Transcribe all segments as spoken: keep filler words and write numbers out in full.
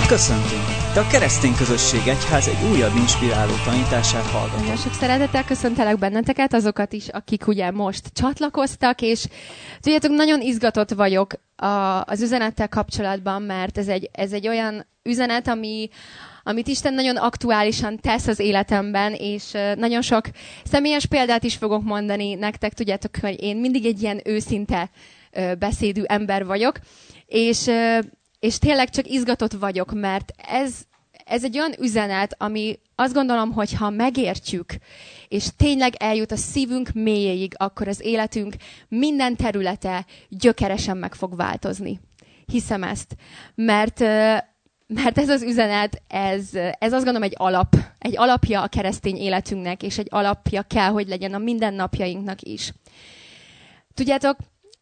Köszöntünk! Te a Keresztény Közösség Egyház egy újabb inspiráló tanítását hallgatod. Nagyon sok szeretettel köszöntelek benneteket, azokat is, akik ugye most csatlakoztak, és tudjátok, nagyon izgatott vagyok a, az üzenettel kapcsolatban, mert ez egy, ez egy olyan üzenet, ami, amit Isten nagyon aktuálisan tesz az életemben, és nagyon sok személyes példát is fogok mondani nektek. Tudjátok, hogy én mindig egy ilyen őszinte beszédű ember vagyok, és És tényleg csak izgatott vagyok, mert ez, ez egy olyan üzenet, ami azt gondolom, hogy ha megértjük, és tényleg eljut a szívünk mélyéig, akkor az életünk minden területe gyökeresen meg fog változni. Hiszem ezt. Mert, mert ez az üzenet, ez, ez azt gondolom egy alap. Egy alapja a keresztény életünknek, és egy alapja kell, hogy legyen a mindennapjainknak is. Tudjátok,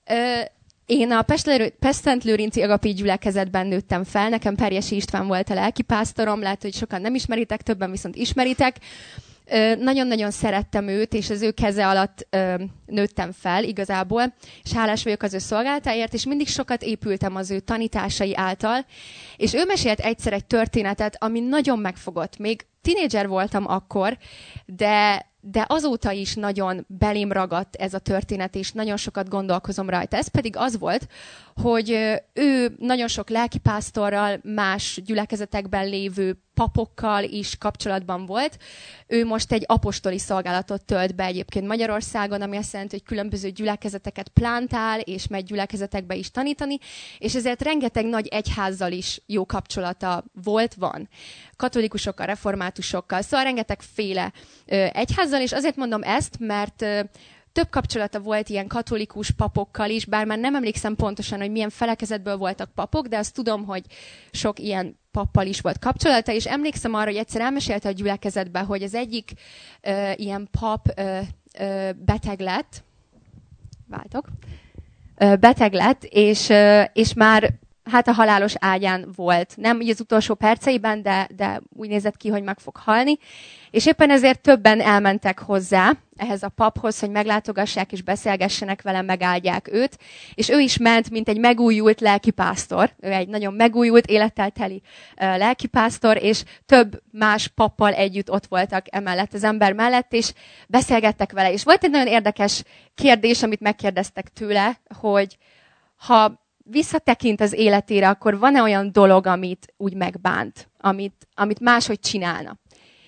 én a Pest-Szentlőrinci Agapi gyülekezetben nőttem fel, nekem Perjesi István volt a lelkipásztorom, lehet, hogy sokan nem ismeritek, többen viszont ismeritek. Nagyon-nagyon szerettem őt, és az ő keze alatt nőttem fel igazából, és hálás vagyok az ő szolgálatáért, és mindig sokat épültem az ő tanításai által, és ő mesélt egyszer egy történetet, ami nagyon megfogott. Még tínédzser voltam akkor, de... de azóta is nagyon belém ragadt ez a történet, és nagyon sokat gondolkozom rajta. Ez pedig az volt, hogy ő nagyon sok lelkipásztorral, más gyülekezetekben lévő papokkal is kapcsolatban volt. Ő most egy apostoli szolgálatot tölt be egyébként Magyarországon, ami azt jelenti, hogy különböző gyülekezeteket plántál, és megy gyülekezetekbe is tanítani, és ezért rengeteg nagy egyházzal is jó kapcsolata volt, van. Katolikusokkal, reformátusokkal, szóval rengetegféle egyházzal, és azért mondom ezt, mert több kapcsolata volt ilyen katolikus papokkal is, bár már nem emlékszem pontosan, hogy milyen felekezetből voltak papok, de azt tudom, hogy sok ilyen pappal is volt kapcsolata, és emlékszem arra, hogy egyszer elmesélte a gyülekezetbe, hogy az egyik uh, ilyen pap uh, uh, beteg lett, váltok, uh, beteg lett, és, uh, és már hát a halálos ágyán volt. Nem így az utolsó perceiben, de, de úgy nézett ki, hogy meg fog halni. És éppen ezért többen elmentek hozzá, ehhez a paphoz, hogy meglátogassák és beszélgessenek vele, megáldják őt. És ő is ment, mint egy megújult lelkipásztor. Ő egy nagyon megújult, élettel teli uh, lelkipásztor, és több más pappal együtt ott voltak emellett az ember mellett, és beszélgettek vele. És volt egy nagyon érdekes kérdés, amit megkérdeztek tőle, hogy ha visszatekint az életére, akkor van-e olyan dolog, amit úgy megbánt, amit, amit máshogy csinálna.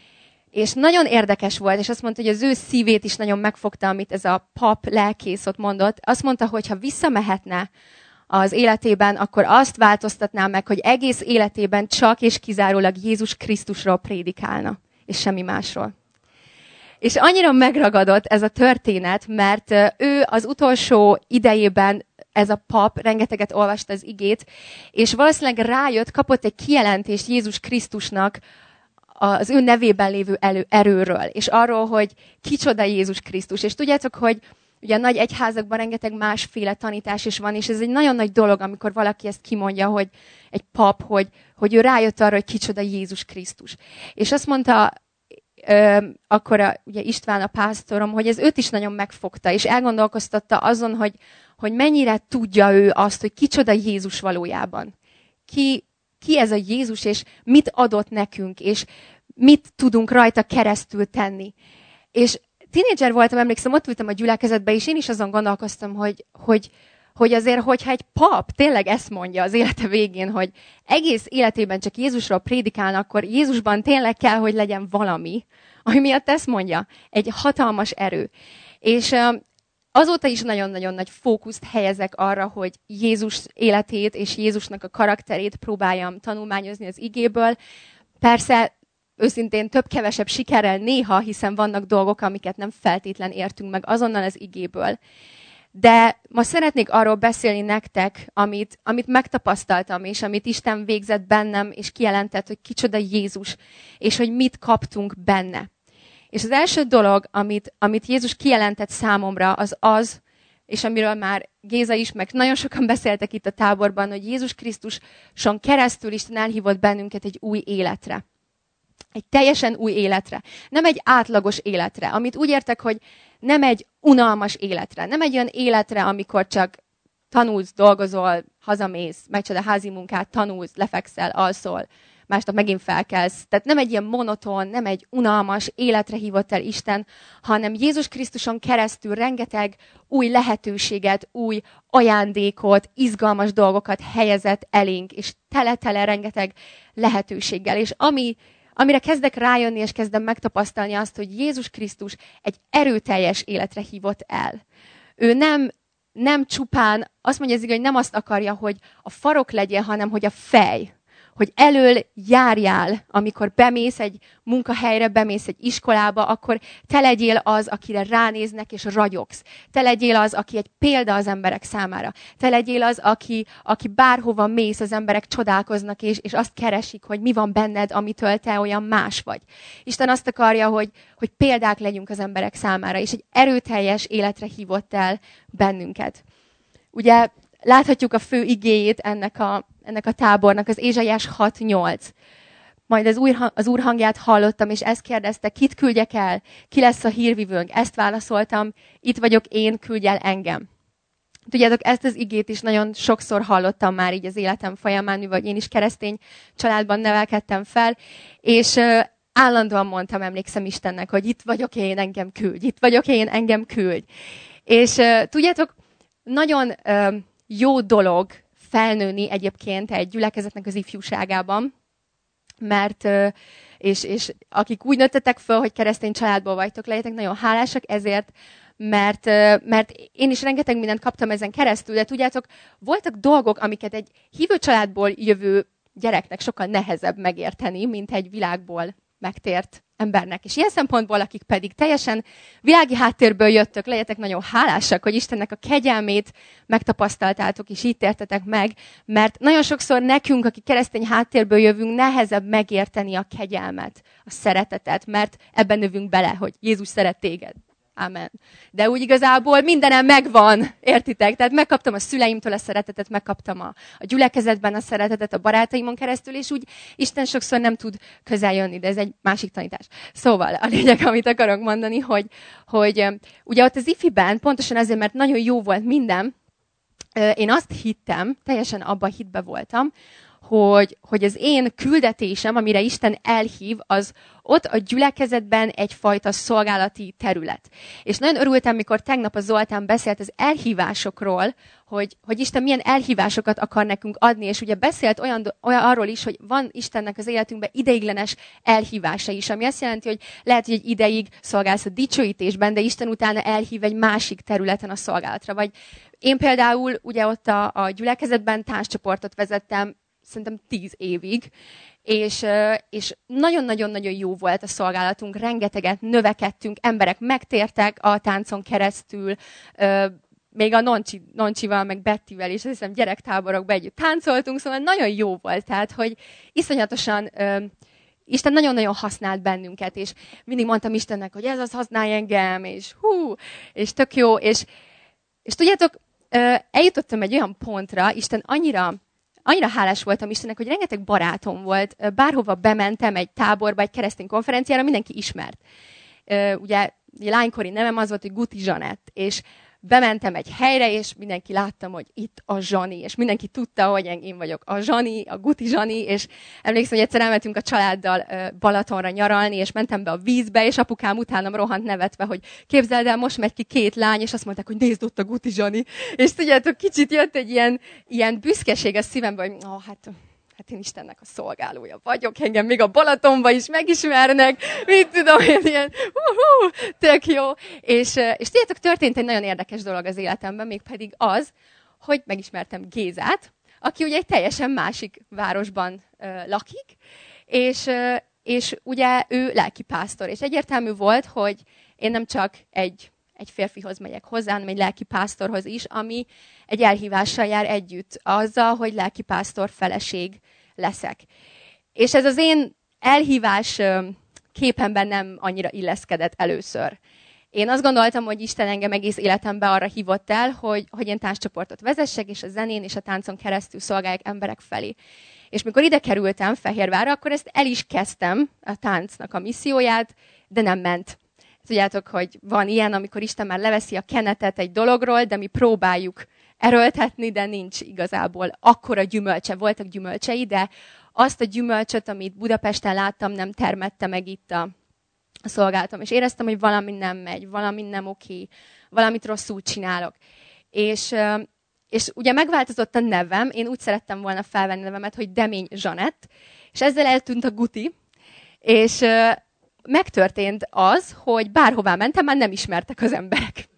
És nagyon érdekes volt, és azt mondta, hogy az ő szívét is nagyon megfogta, amit ez a pap lelkész ott mondott. Azt mondta, hogy ha visszamehetne az életében, akkor azt változtatná meg, hogy egész életében csak és kizárólag Jézus Krisztusról prédikálna, és semmi másról. És annyira megragadott ez a történet, mert ő az utolsó idejében, ez a pap rengeteget olvasta az igét, és valószínűleg rájött, kapott egy kijelentést Jézus Krisztusnak az ő nevében lévő elő, erőről, és arról, hogy kicsoda Jézus Krisztus. És tudjátok, hogy ugye a nagy egyházakban rengeteg másféle tanítás is van, és ez egy nagyon nagy dolog, amikor valaki ezt kimondja, hogy egy pap, hogy, hogy ő rájött arra, hogy kicsoda Jézus Krisztus. És azt mondta Ö, akkor a, ugye István a pásztorom, hogy ez őt is nagyon megfogta, és elgondolkoztatta azon, hogy, hogy mennyire tudja ő azt, hogy kicsoda Jézus valójában. Ki, ki ez a Jézus, és mit adott nekünk, és mit tudunk rajta keresztül tenni. És tínédzser voltam, emlékszem, ott ültem a gyülekezetben, és én is azon gondolkoztam, hogy, hogy, hogy azért, hogyha egy pap tényleg ezt mondja az élete végén, hogy egész életében csak Jézusról prédikálna, akkor Jézusban tényleg kell, hogy legyen valami, ami miatt ezt mondja. Egy hatalmas erő. És azóta is nagyon-nagyon nagy fókuszt helyezek arra, hogy Jézus életét és Jézusnak a karakterét próbáljam tanulmányozni az igéből. Persze, őszintén több-kevesebb sikerrel néha, hiszen vannak dolgok, amiket nem feltétlen értünk meg azonnal az igéből. De ma szeretnék arról beszélni nektek, amit, amit megtapasztaltam, és amit Isten végzett bennem, és kijelentett, hogy kicsoda Jézus, és hogy mit kaptunk benne. És az első dolog, amit, amit Jézus kijelentett számomra, az az, és amiről már Géza is, meg nagyon sokan beszéltek itt a táborban, hogy Jézus Krisztuson keresztül Isten elhívott bennünket egy új életre. Egy teljesen új életre. Nem egy átlagos életre, amit úgy értek, hogy nem egy unalmas életre. Nem egy olyan életre, amikor csak tanulsz, dolgozol, hazamész, megcsinálod a házi munkát, tanulsz, lefekszel, alszol, másnap megint felkelsz. Tehát nem egy ilyen monoton, nem egy unalmas életre hívott el Isten, hanem Jézus Krisztuson keresztül rengeteg új lehetőséget, új ajándékot, izgalmas dolgokat helyezett elénk, és tele-tele rengeteg lehetőséggel. És ami, amire kezdek rájönni, és kezdem megtapasztalni azt, hogy Jézus Krisztus egy erőteljes életre hívott el. Ő nem, nem csupán, azt mondja az igaz, hogy nem azt akarja, hogy a farok legyen, hanem hogy a fej. Hogy elől járjál, amikor bemész egy munkahelyre, bemész egy iskolába, akkor te legyél az, akire ránéznek és ragyogsz. Te legyél az, aki egy példa az emberek számára. Te legyél az, aki, aki bárhova mész, az emberek csodálkoznak, és, és azt keresik, hogy mi van benned, amitől te olyan más vagy. Isten azt akarja, hogy, hogy példák legyünk az emberek számára, és egy erőteljes életre hívott el bennünket. Ugye láthatjuk a fő igéjét ennek a ennek a tábornak, az Ézsaiás hat nyolc. Majd az úr, az úr hangját hallottam, és ezt kérdezte, kit küldjek el? Ki lesz a hírvivőnk? Ezt válaszoltam, itt vagyok én, küldj el engem. Tudjátok, ezt az igét is nagyon sokszor hallottam már így az életem folyamán, mivel én is keresztény családban nevelkedtem fel, és uh, állandóan mondtam, emlékszem Istennek, hogy itt vagyok én, engem küldj, itt vagyok én, engem küldj. És uh, tudjátok, nagyon uh, jó dolog felnőni egyébként egy gyülekezetnek az ifjúságában, mert, és, és akik úgy nőttetek föl, hogy keresztény családból vagytok, legyetek nagyon hálásak ezért, mert, mert én is rengeteg mindent kaptam ezen keresztül, de tudjátok, voltak dolgok, amiket egy hívő családból jövő gyereknek sokkal nehezebb megérteni, mint egy világból megtért embernek. És ilyen szempontból, akik pedig teljesen világi háttérből jöttök, legyetek nagyon hálásak, hogy Istennek a kegyelmét megtapasztaltátok, és így tértetek meg, mert nagyon sokszor nekünk, akik keresztény háttérből jövünk, nehezebb megérteni a kegyelmet, a szeretetet, mert ebben növünk bele, hogy Jézus szeret téged. Amen. De úgy igazából mindenem megvan, értitek? Tehát megkaptam a szüleimtől a szeretetet, megkaptam a, a gyülekezetben a szeretetet, a barátaimon keresztül, és úgy Isten sokszor nem tud közel jönni, de ez egy másik tanítás. Szóval a lényeg, amit akarok mondani, hogy, hogy ugye ott az ifiben, pontosan azért, mert nagyon jó volt minden, én azt hittem, teljesen abban hitbe voltam, hogy, hogy az én küldetésem, amire Isten elhív, az ott a gyülekezetben egyfajta szolgálati terület. És nagyon örültem, mikor tegnap a Zoltán beszélt az elhívásokról, hogy, hogy Isten milyen elhívásokat akar nekünk adni, és ugye beszélt olyan, olyan arról is, hogy van Istennek az életünkben ideiglenes elhívása is, ami azt jelenti, hogy lehet, hogy egy ideig szolgálsz a dicsőítésben, de Isten utána elhív egy másik területen a szolgálatra. Vagy én például ugye ott a, a gyülekezetben tánccsoportot vezettem, szerintem tíz évig, és, és nagyon-nagyon-nagyon jó volt a szolgálatunk, rengeteget növekedtünk, emberek megtértek a táncon keresztül, még a Noncsi, Noncsival, meg Bettivel is, azt hiszem gyerektáborokban együtt táncoltunk, szóval nagyon jó volt, tehát, hogy iszonyatosan Isten nagyon-nagyon használt bennünket, és mindig mondtam Istennek, hogy ez az használj engem, és hú, és tök jó, és, és tudjátok, eljutottam egy olyan pontra, Isten annyira Annyira hálás voltam Istennek, hogy rengeteg barátom volt. Bárhova bementem egy táborba, egy keresztény konferenciára, mindenki ismert. Ugye lánykori nevem az volt, hogy Guti Zsanett. És bementem egy helyre, és mindenki láttam, hogy itt a Zsani. És mindenki tudta, hogy én vagyok a Zsani, a Guti Zsani. És emlékszem, hogy egyszer elmentünk a családdal Balatonra nyaralni, és mentem be a vízbe, és apukám utánam rohant nevetve, hogy képzeld el, most megy ki két lány, és azt mondták, hogy nézd ott a Guti Zsani. És tudjátok, kicsit jött egy ilyen, ilyen büszkeség a szívembe, hogy oh, hát... Hát én Istennek a szolgálója vagyok, engem még a Balatonba is megismernek, mit tudom én, ilyen, hú, tök jó. És, és tudjátok, történt egy nagyon érdekes dolog az életemben, mégpedig az, hogy megismertem Gézát, aki ugye egy teljesen másik városban uh, lakik, és, uh, és ugye ő lelkipásztor, és egyértelmű volt, hogy én nem csak egy egy férfihoz megyek hozzá, hanem egy lelkipásztorhoz is, ami egy elhívással jár együtt, azzal, hogy lelkipásztor feleség leszek. És ez az én elhívás képemben nem annyira illeszkedett először. Én azt gondoltam, hogy Isten engem egész életemben arra hívott el, hogy, hogy én tánccsoportot vezessek, és a zenén és a táncon keresztül szolgáljak emberek felé. És mikor ide kerültem Fehérvárra, akkor ezt el is kezdtem, a táncnak a misszióját, de nem ment. Tudjátok, hogy van ilyen, amikor Isten már leveszi a kenetet egy dologról, de mi próbáljuk erőltetni, de nincs igazából akkora gyümölcse. Voltak gyümölcsei, de azt a gyümölcsöt, amit Budapesten láttam, nem termette meg itt a, a szolgálatom. És éreztem, hogy valami nem megy, valami nem oké, valamit rosszul csinálok. És, és ugye megváltozott a nevem, én úgy szerettem volna felvenni nevemet, hogy Demény Zsanett, és ezzel eltűnt a Guti, és megtörtént az, hogy bárhová mentem, már nem ismertek az emberek.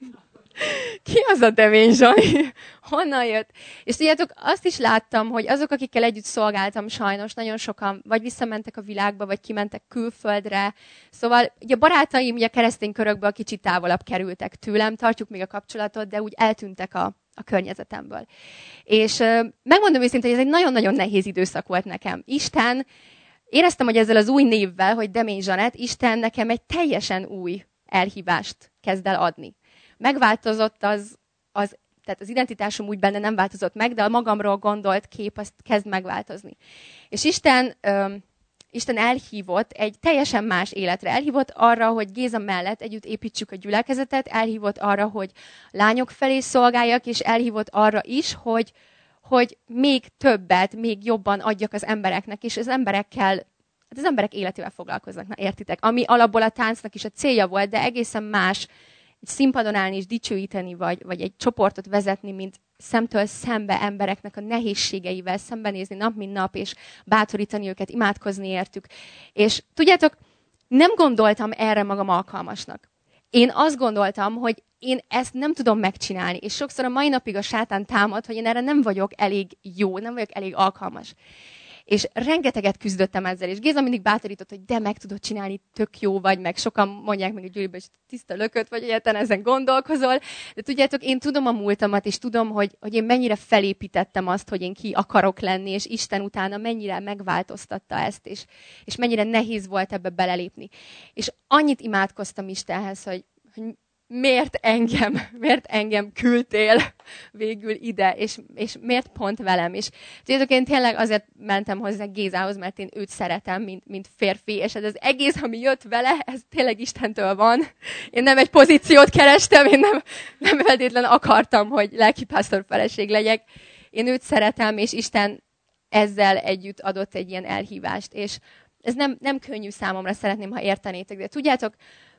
Ki az a Demény Zsani? Honnan jött? És tudjátok, azt is láttam, hogy azok, akikkel együtt szolgáltam sajnos, nagyon sokan vagy visszamentek a világba, vagy kimentek külföldre. Szóval ugye a barátaim ugye a keresztény körökből kicsit távolabb kerültek tőlem, tartjuk még a kapcsolatot, de úgy eltűntek a, a környezetemből. És euh, megmondom őszintén, hogy ez egy nagyon-nagyon nehéz időszak volt nekem. Isten, éreztem, hogy ezzel az új névvel, hogy Demény Zsanett, Isten nekem egy teljesen új elhívást kezd el adni. Megváltozott az, az, tehát az identitásom úgy benne nem változott meg, de a magamról gondolt kép azt kezd megváltozni. És Isten, ö, Isten elhívott egy teljesen más életre. Elhívott arra, hogy Géza mellett együtt építsük a gyülekezetet, elhívott arra, hogy lányok felé szolgáljak, és elhívott arra is, hogy, hogy még többet, még jobban adjak az embereknek, és az emberekkel, hát az emberek életével foglalkoznak, na értitek? Ami alapból a táncnak is a célja volt, de egészen más egy színpadon állni és dicsőíteni, vagy, vagy egy csoportot vezetni, mint szemtől szembe embereknek a nehézségeivel szembenézni nap, mint nap, és bátorítani őket, imádkozni értük. És tudjátok, nem gondoltam erre magam alkalmasnak. Én azt gondoltam, hogy én ezt nem tudom megcsinálni, és sokszor a mai napig a sátán támad, hogy én erre nem vagyok elég jó, nem vagyok elég alkalmas. És rengeteget küzdöttem ezzel, és Géza mindig bátorított, hogy de meg tudod csinálni, tök jó vagy, meg sokan mondják meg a Gyuriba, hogy tiszta lököt vagy, egyáltalán ezen gondolkozol. De tudjátok, én tudom a múltamat, és tudom, hogy, hogy én mennyire felépítettem azt, hogy én ki akarok lenni, és Isten utána mennyire megváltoztatta ezt, és, és mennyire nehéz volt ebbe belelépni. És annyit imádkoztam Istenhez, hogy, hogy miért engem, miért engem küldtél végül ide, és, és miért pont velem. És tudjátok, én tényleg azért mentem hozzá Gézához, mert én őt szeretem, mint, mint férfi, és ez az egész, ami jött vele, ez tényleg Istentől van. Én nem egy pozíciót kerestem, én nem, nem feltétlenül akartam, hogy lelkipásztor feleség legyek. Én őt szeretem, és Isten ezzel együtt adott egy ilyen elhívást. És ez nem, nem könnyű számomra, szeretném, ha értenétek, de tudjátok,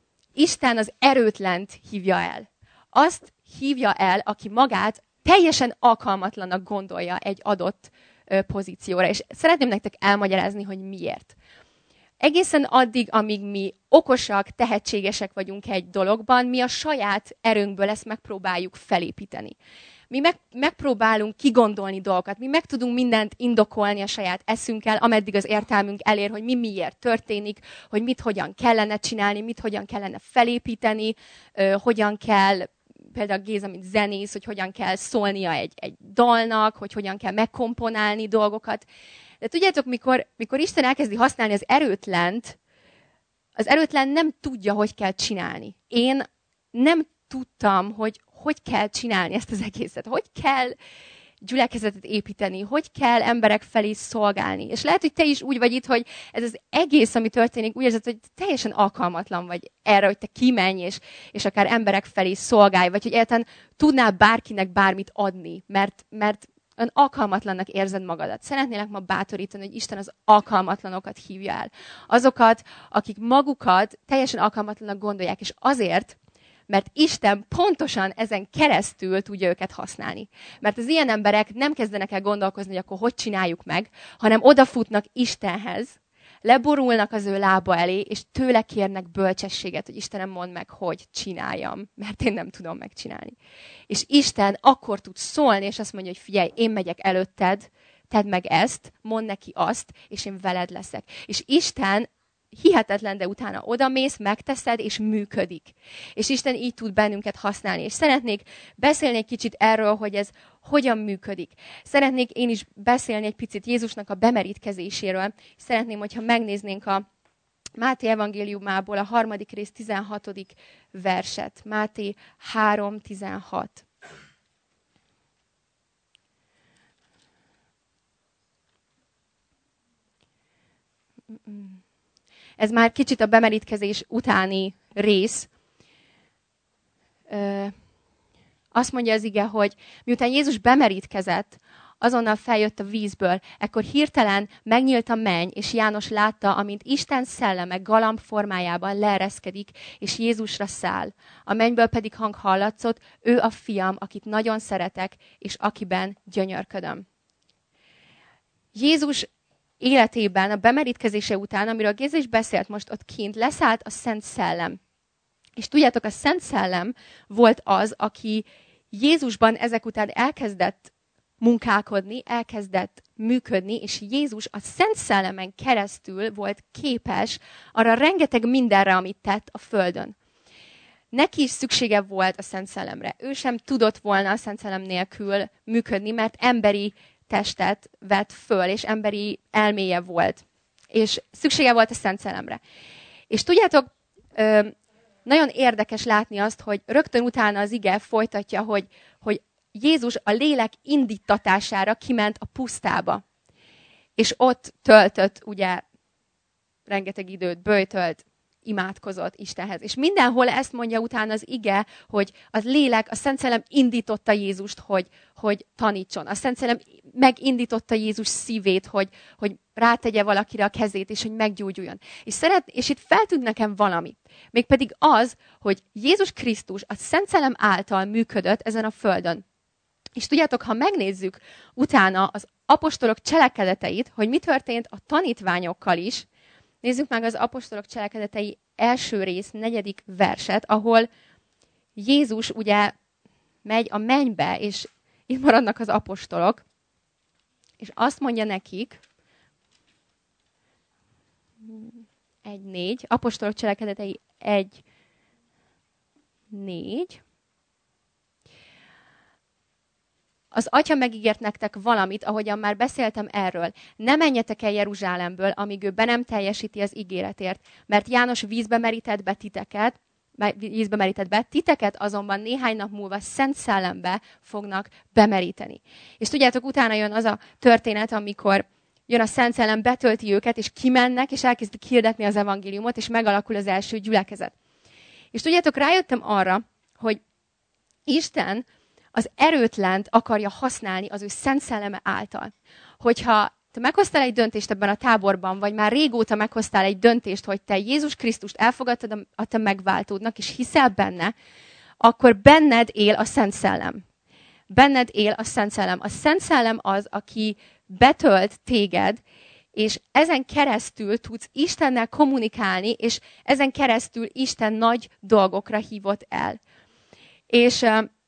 Isten az erőtlent hívja el. Azt hívja el, aki magát teljesen alkalmatlannak gondolja egy adott ö, pozícióra. És szeretném nektek elmagyarázni, hogy miért. Egészen addig, amíg mi okosak, tehetségesek vagyunk egy dologban, mi a saját erőnkből ezt megpróbáljuk felépíteni. Mi meg, megpróbálunk kigondolni dolgokat, mi meg tudunk mindent indokolni a saját eszünkkel, ameddig az értelmünk elér, hogy mi miért történik, hogy mit hogyan kellene csinálni, mit hogyan kellene felépíteni, ö, hogyan kell, például Géza, mint zenész, hogy hogyan kell szólnia egy, egy dalnak, hogy hogyan kell megkomponálni dolgokat. De tudjátok, mikor, mikor Isten elkezdi használni az erőtlent, az erőtlen nem tudja, hogy kell csinálni. Én nem tudtam, hogy hogy kell csinálni ezt az egészet, hogy kell gyülekezetet építeni, hogy kell emberek felé szolgálni. És lehet, hogy te is úgy vagy itt, hogy ez az egész, ami történik, úgy érzed, hogy teljesen alkalmatlan vagy erre, hogy te kimenj, és, és akár emberek felé szolgálj, vagy hogy egyáltalán tudnál bárkinek bármit adni, mert, mert ön alkalmatlannak érzed magadat. Szeretnélek ma bátorítani, hogy Isten az alkalmatlanokat hívja el. Azokat, akik magukat teljesen alkalmatlannak gondolják, és azért, mert Isten pontosan ezen keresztül tudja őket használni. Mert az ilyen emberek nem kezdenek el gondolkozni, hogy akkor hogy csináljuk meg, hanem odafutnak Istenhez, leborulnak az ő lába elé, és tőle kérnek bölcsességet, hogy Istenem, mondd meg, hogy csináljam, mert én nem tudom megcsinálni. És Isten akkor tud szólni, és azt mondja, hogy figyelj, én megyek előtted, tedd meg ezt, mondd neki azt, és én veled leszek. És Isten hihetetlen, de utána odamész, megteszed, és működik. És Isten így tud bennünket használni. És szeretnék beszélni egy kicsit erről, hogy ez hogyan működik. Szeretnék én is beszélni egy picit Jézusnak a bemerítkezéséről. Szeretném, hogyha megnéznénk a Máté evangéliumából a harmadik rész tizenhatodik verset. Máté három tizenhat. Ez már kicsit a bemerítkezés utáni rész. Azt mondja az ige, hogy miután Jézus bemerítkezett, azonnal feljött a vízből, ekkor hirtelen megnyílt a menny, és János látta, amint Isten szelleme galamb formájában leereszkedik, és Jézusra száll. A mennyből pedig hang hallatszott, ő a fiam, akit nagyon szeretek, és akiben gyönyörködöm. Jézus életében, a bemerítkezése után, amiről Géza is beszélt most ott kint, leszállt a Szent Szellem. És tudjátok, a Szent Szellem volt az, aki Jézusban ezek után elkezdett munkálkodni, elkezdett működni, és Jézus a Szent Szellemen keresztül volt képes arra rengeteg mindenre, amit tett a földön. Neki is szüksége volt a Szent Szellemre. Ő sem tudott volna a Szent Szellem nélkül működni, mert emberi testet vett föl, és emberi elméje volt. És szüksége volt a Szent Szellemre. És tudjátok, nagyon érdekes látni azt, hogy rögtön utána az ige folytatja, hogy, hogy Jézus a lélek indítatására kiment a pusztába. És ott töltött, ugye, rengeteg időt, böjtölt, imádkozott Istenhez. És mindenhol ezt mondja utána az ige, hogy az lélek, a Szent Szellem indította Jézust, hogy, hogy tanítson. A Szent Szellem megindította Jézus szívét, hogy, hogy rátegye valakire a kezét, és hogy meggyógyuljon. És, szeret, és itt feltűnt nekem valami. Mégpedig az, hogy Jézus Krisztus a Szent Szellem által működött ezen a földön. És tudjátok, ha megnézzük utána az apostolok cselekedeteit, hogy mi történt a tanítványokkal is, nézzük meg az apostolok cselekedetei első rész, negyedik verset, ahol Jézus ugye megy a mennybe, és itt maradnak az apostolok, és azt mondja nekik, egy négy, apostolok cselekedetei egy négy, az Atya megígért nektek valamit, ahogyan már beszéltem erről. Ne menjetek el Jeruzsálemből, amíg ő be nem teljesíti az ígéretért, mert János vízbe merített be titeket, vízbe merített be, titeket azonban néhány nap múlva Szent Szellembe fognak bemeríteni. És tudjátok, utána jön az a történet, amikor jön a Szent Szellem, betölti őket, és kimennek, és elkezdik hirdetni az evangéliumot, és megalakul az első gyülekezet. És tudjátok, rájöttem arra, hogy Isten az erőtlent akarja használni az ő Szent Szelleme által. Hogyha te meghoztál egy döntést ebben a táborban, vagy már régóta meghoztál egy döntést, hogy te Jézus Krisztust elfogadtad a te megváltódnak, és hiszel benne, akkor benned él a Szent Szellem. Benned él a Szent Szellem. A Szent Szellem az, aki betölt téged, és ezen keresztül tudsz Istennel kommunikálni, és ezen keresztül Isten nagy dolgokra hívott el. És...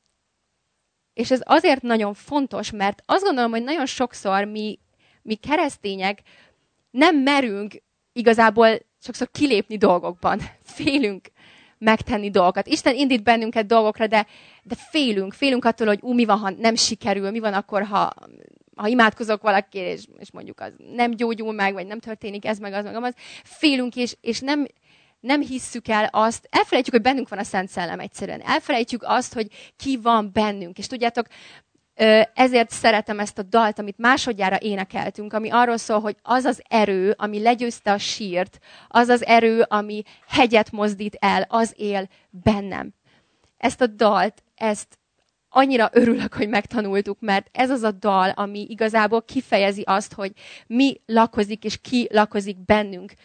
És ez azért nagyon fontos, mert azt gondolom, hogy nagyon sokszor mi, mi keresztények nem merünk igazából sokszor kilépni dolgokban. Félünk megtenni dolgokat. Isten indít bennünket dolgokra, de, de félünk. Félünk attól, hogy ú, mi van, ha nem sikerül, mi van akkor, ha, ha imádkozok valakire, és, és mondjuk az nem gyógyul meg, vagy nem történik ez, meg az, meg az. Félünk, és, és nem... Nem hisszük el azt, elfelejtjük, hogy bennünk van a Szent Szellem egyszerűen. Elfelejtjük azt, hogy ki van bennünk. És tudjátok, ezért szeretem ezt a dalt, amit másodjára énekeltünk, ami arról szól, hogy az az erő, ami legyőzte a sírt, az az erő, ami hegyet mozdít el, az él bennem. Ezt a dalt, ezt annyira örülök, hogy megtanultuk, mert ez az a dal, ami igazából kifejezi azt, hogy mi lakozik, és ki lakozik bennünk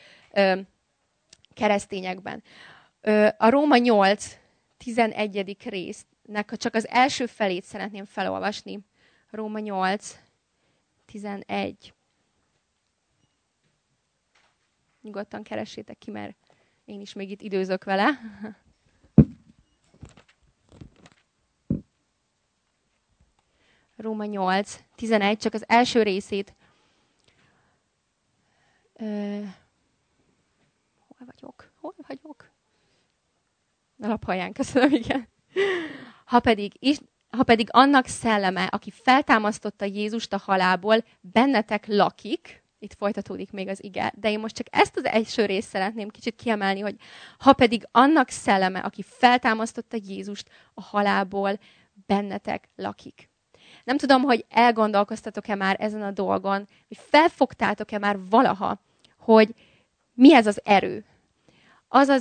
keresztényekben. A Róma nyolc tizenegyedik résznek csak az első felét szeretném felolvasni. Róma nyolc tizenegy. Nyugodtan keressétek ki, mert én is még itt időzök vele. Róma nyolc tizenegy, csak az első részét. Hol vagyok? Hol vagyok? A laphalján, köszönöm, igen. Ha pedig, is, ha pedig annak szelleme, aki feltámasztotta Jézust a halálból, bennetek lakik, itt folytatódik még az ige, de én most csak ezt az első részt szeretném kicsit kiemelni, hogy ha pedig annak szelleme, aki feltámasztotta Jézust a halálból, bennetek lakik. Nem tudom, hogy elgondolkoztatok-e már ezen a dolgon, hogy felfogtátok-e már valaha, hogy mi ez az erő? Az az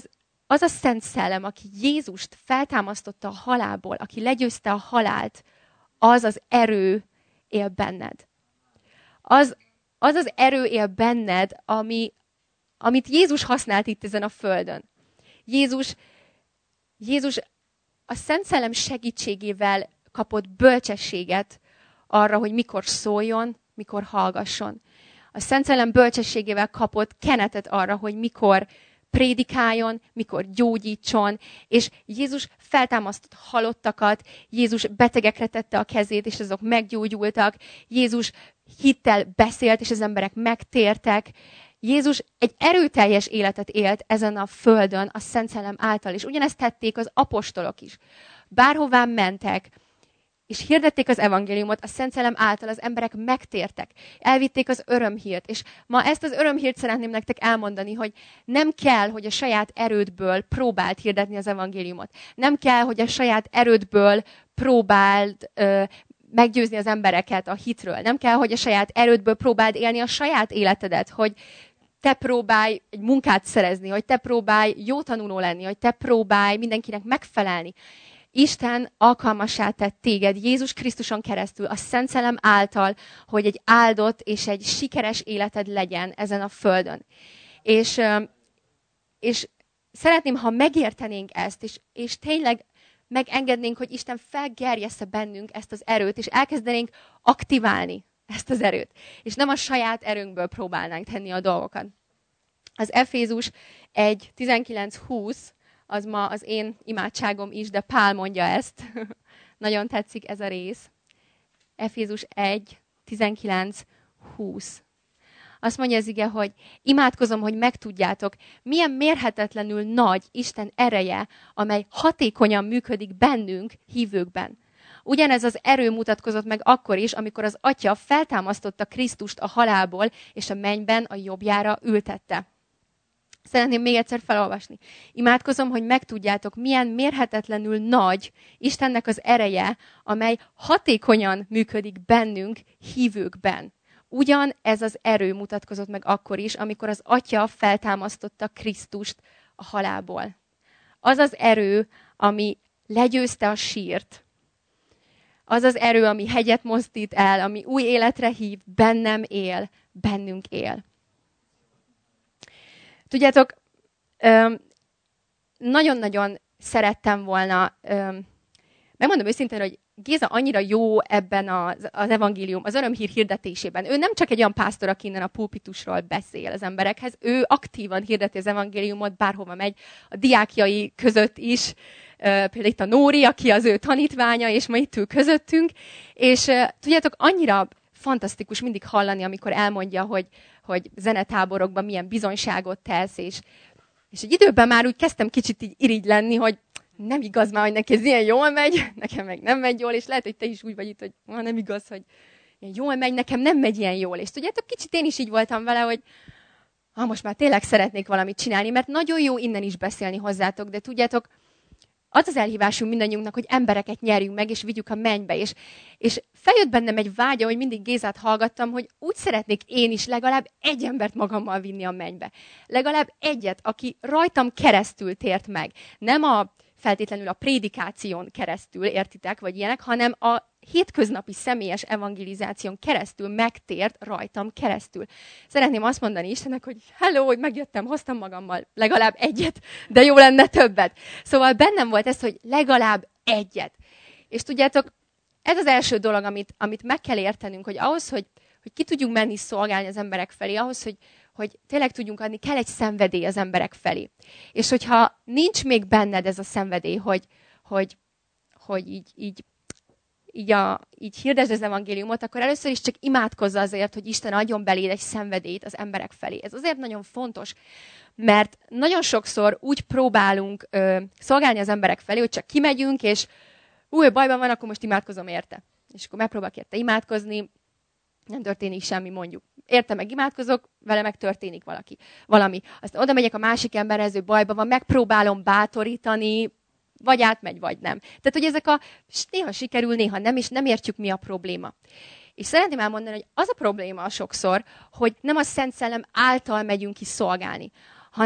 az a Szent Szellem, aki Jézust feltámasztotta a halálból, aki legyőzte a halált, az az erő él benned. Az az, az erő él benned, ami, amit Jézus használt itt ezen a földön. Jézus, Jézus a Szent Szellem segítségével kapott bölcsességet arra, hogy mikor szóljon, mikor hallgasson. A Szent Szellem bölcsességével kapott kenetet arra, hogy mikor prédikáljon, mikor gyógyítson, és Jézus feltámasztott halottakat, Jézus betegekre tette a kezét, és azok meggyógyultak, Jézus hittel beszélt, és az emberek megtértek. Jézus egy erőteljes életet élt ezen a földön a Szent Szellem által, és ugyanezt tették az apostolok is. Bárhová mentek, és hirdették az evangéliumot, a Szent Szellem által az emberek megtértek, elvitték az örömhírt, és ma ezt az örömhírt szeretném nektek elmondani, hogy nem kell, hogy a saját erődből próbáld hirdetni az evangéliumot. Nem kell, hogy a saját erődből próbáld ö, meggyőzni az embereket a hitről. Nem kell, hogy a saját erődből próbáld élni a saját életedet, hogy te próbálj egy munkát szerezni, hogy te próbálj jó tanuló lenni, hogy te próbálj mindenkinek megfelelni. Isten alkalmassá tett téged Jézus Krisztuson keresztül, a Szent Szellem által, hogy egy áldott és egy sikeres életed legyen ezen a földön. És, és szeretném, ha megértenénk ezt, és, és tényleg megengednénk, hogy Isten felgerjessze bennünk ezt az erőt, és elkezdenénk aktiválni ezt az erőt. És nem a saját erőnkből próbálnánk tenni a dolgokat. Az Efézus egy tizenkilenc húsz, az ma az én imádságom is, de Pál mondja ezt. Nagyon tetszik ez a rész. Efézus egy tizenkilenc húsz. Azt mondja az ige, hogy imádkozom, hogy megtudjátok, milyen mérhetetlenül nagy Isten ereje, amely hatékonyan működik bennünk, hívőkben. Ugyanez az erő mutatkozott meg akkor is, amikor az Atya feltámasztotta Krisztust a halálból, és a mennyben a jobbjára ültette. Szeretném még egyszer felolvasni. Imádkozom, hogy megtudjátok, milyen mérhetetlenül nagy Istennek az ereje, amely hatékonyan működik bennünk, hívőkben. Ugyan ez az erő mutatkozott meg akkor is, amikor az Atya feltámasztotta Krisztust a halálból. Az az erő, ami legyőzte a sírt. Az az erő, ami hegyet mozdít el, ami új életre hív, bennem él, bennünk él. Tudjátok, nagyon-nagyon szerettem volna, megmondom őszintén, hogy Géza annyira jó ebben az, az evangélium, az örömhír hirdetésében. Ő nem csak egy olyan pásztor, aki innen a pulpitusról beszél az emberekhez, ő aktívan hirdeti az evangéliumot, bárhova megy, a diákjai között is, például itt a Nóri, aki az ő tanítványa, és ma itt ül közöttünk, és tudjátok, annyira fantasztikus mindig hallani, amikor elmondja, hogy, hogy zenetáborokban milyen bizonyságot tesz, és, és egy időben már úgy kezdtem kicsit így irigy lenni, hogy nem igaz már, hogy neki ez ilyen jól megy, nekem meg nem megy jól, és lehet, hogy te is úgy vagy itt, hogy ah, nem igaz, hogy ilyen jól megy, nekem nem megy ilyen jól. És tudjátok, kicsit én is így voltam vele, hogy ah, most már tényleg szeretnék valamit csinálni, mert nagyon jó innen is beszélni hozzátok, de tudjátok, az az elhívásunk mindannyiunknak, hogy embereket nyerjünk meg, és vigyük a mennybe. És, és feljött bennem egy vágya, hogy mindig Gézát hallgattam, hogy úgy szeretnék én is legalább egy embert magammal vinni a mennybe. Legalább egyet, aki rajtam keresztül tért meg. Nem a feltétlenül a prédikáción keresztül, értitek, vagy ilyenek, hanem a hétköznapi személyes evangelizáción keresztül megtért rajtam keresztül. Szeretném azt mondani Istennek, hogy hello, hogy megjöttem, hoztam magammal legalább egyet, de jó lenne többet. Szóval bennem volt ez, hogy legalább egyet. És tudjátok, ez az első dolog, amit, amit meg kell értenünk, hogy ahhoz, hogy, hogy ki tudjunk menni szolgálni az emberek felé, ahhoz, hogy, hogy tényleg tudjunk adni, kell egy szenvedély az emberek felé. És hogyha nincs még benned ez a szenvedély, hogy, hogy, hogy így, így Így, a, így hirdesd az evangéliumot, akkor először is csak imádkozz azért, hogy Isten adjon beléd egy szenvedélyt az emberek felé. Ez azért nagyon fontos, mert nagyon sokszor úgy próbálunk ö, szolgálni az emberek felé, hogy csak kimegyünk, és új, bajban van, akkor most imádkozom érte. És akkor megpróbálok érte imádkozni, nem történik semmi, mondjuk. Érte meg imádkozok, vele meg történik valaki, valami. Aztán oda megyek a másik emberhez, ő bajban van, megpróbálom bátorítani, vagy átmegy, vagy nem. Tehát, hogy ezek a néha sikerül, néha nem, és nem értjük, mi a probléma. És szeretném elmondani, hogy az a probléma sokszor, hogy nem a Szent Szellem által megyünk ki szolgálni, hanem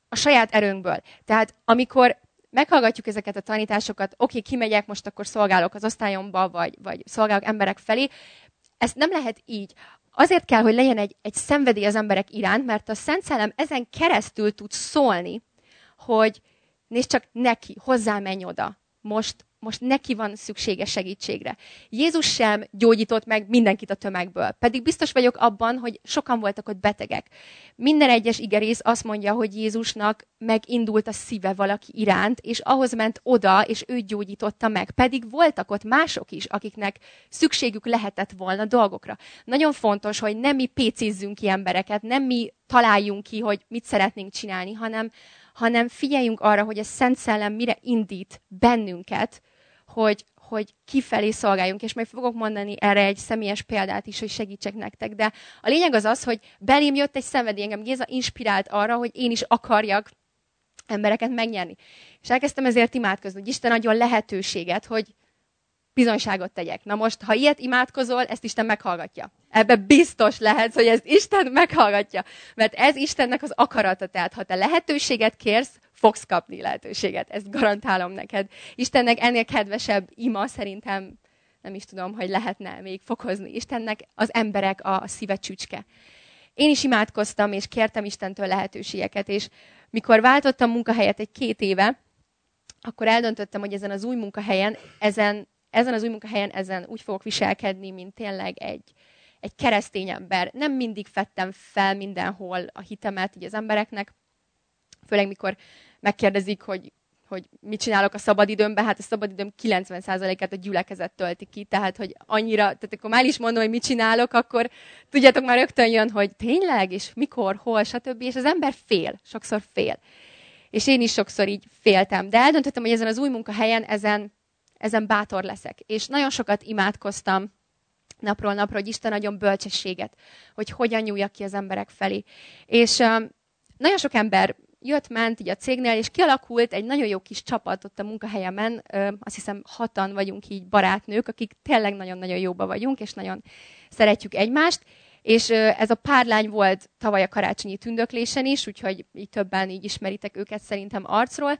a saját erőnkből. Tehát amikor meghallgatjuk ezeket a tanításokat, oké, okay, kimegyek, most akkor szolgálok az osztályomba, vagy, vagy szolgálok emberek felé, ezt nem lehet így. Azért kell, hogy legyen egy, egy szenvedély az emberek iránt, mert a Szent Szellem ezen keresztül tud szólni, hogy nézd csak neki, hozzá menj oda. Most, most neki van szüksége segítségre. Jézus sem gyógyított meg mindenkit a tömegből. Pedig biztos vagyok abban, hogy sokan voltak ott betegek. Minden egyes igerész azt mondja, hogy Jézusnak megindult a szíve valaki iránt, és ahhoz ment oda, és ő gyógyította meg. Pedig voltak ott mások is, akiknek szükségük lehetett volna dolgokra. Nagyon fontos, hogy nem mi pécézzünk ki embereket, nem mi találjunk ki, hogy mit szeretnénk csinálni, hanem hanem figyeljünk arra, hogy a Szent Szellem mire indít bennünket, hogy, hogy kifelé szolgáljunk. És majd fogok mondani erre egy személyes példát is, hogy segítsek nektek. De a lényeg az az, hogy belém jött egy szenvedély, engem Géza inspirált arra, hogy én is akarjak embereket megnyerni. És elkezdtem ezért imádkozni, hogy Isten adjon lehetőséget, hogy bizonyságot tegyek. Na most, ha ilyet imádkozol, ezt Isten meghallgatja. Ebbe biztos lehetsz, hogy ezt Isten meghallgatja. Mert ez Istennek az akarata. Tehát, ha te lehetőséget kérsz, fogsz kapni lehetőséget. Ezt garantálom neked. Istennek ennél kedvesebb ima szerintem, nem is tudom, hogy lehetne még fokozni. Istennek az emberek a szíve csücske. Én is imádkoztam, és kértem Istentől lehetőségeket. És mikor váltottam munkahelyet egy két éve, akkor eldöntöttem, hogy ezen az új munkahelyen, ezen Ezen az új munkahelyen ezen úgy fogok viselkedni, mint tényleg egy, egy keresztény ember. Nem mindig fedtem fel mindenhol a hitemet így az embereknek, főleg mikor megkérdezik, hogy, hogy mit csinálok a szabadidőmben, hát a szabadidőm kilencven százalékát a gyülekezet tölti ki, tehát hogy annyira, tehát akkor már is mondom, hogy mit csinálok, akkor tudjátok, már rögtön jön, hogy tényleg, és mikor, hol, stb. És az ember fél, sokszor fél. És én is sokszor így féltem. De eldöntöttem, hogy ezen az új munkahelyen, ezen Ezen bátor leszek. És nagyon sokat imádkoztam napról napra, hogy Isten adjon bölcsességet, hogy hogyan nyúljak ki az emberek felé. És uh, nagyon sok ember jött-ment így a cégnél, és kialakult egy nagyon jó kis csapat ott a munkahelyemen. Uh, azt hiszem hatan vagyunk így barátnők, akik tényleg nagyon-nagyon jóba vagyunk, és nagyon szeretjük egymást. És uh, ez a pár lány volt tavaly a karácsonyi tündöklésen is, úgyhogy így többen így ismeritek őket szerintem arcról.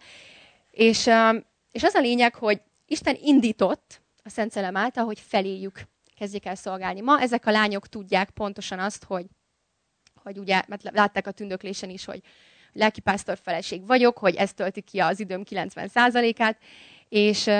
És, uh, és az a lényeg, hogy Isten indított a Szent Szellem által, hogy feléjük kezdjék el szolgálni. Ma ezek a lányok tudják pontosan azt, hogy, hogy ugye, mert látták a tündöklésen is, hogy lelkipásztor feleség vagyok, hogy ez tölti ki az időm kilencven százalékát, és,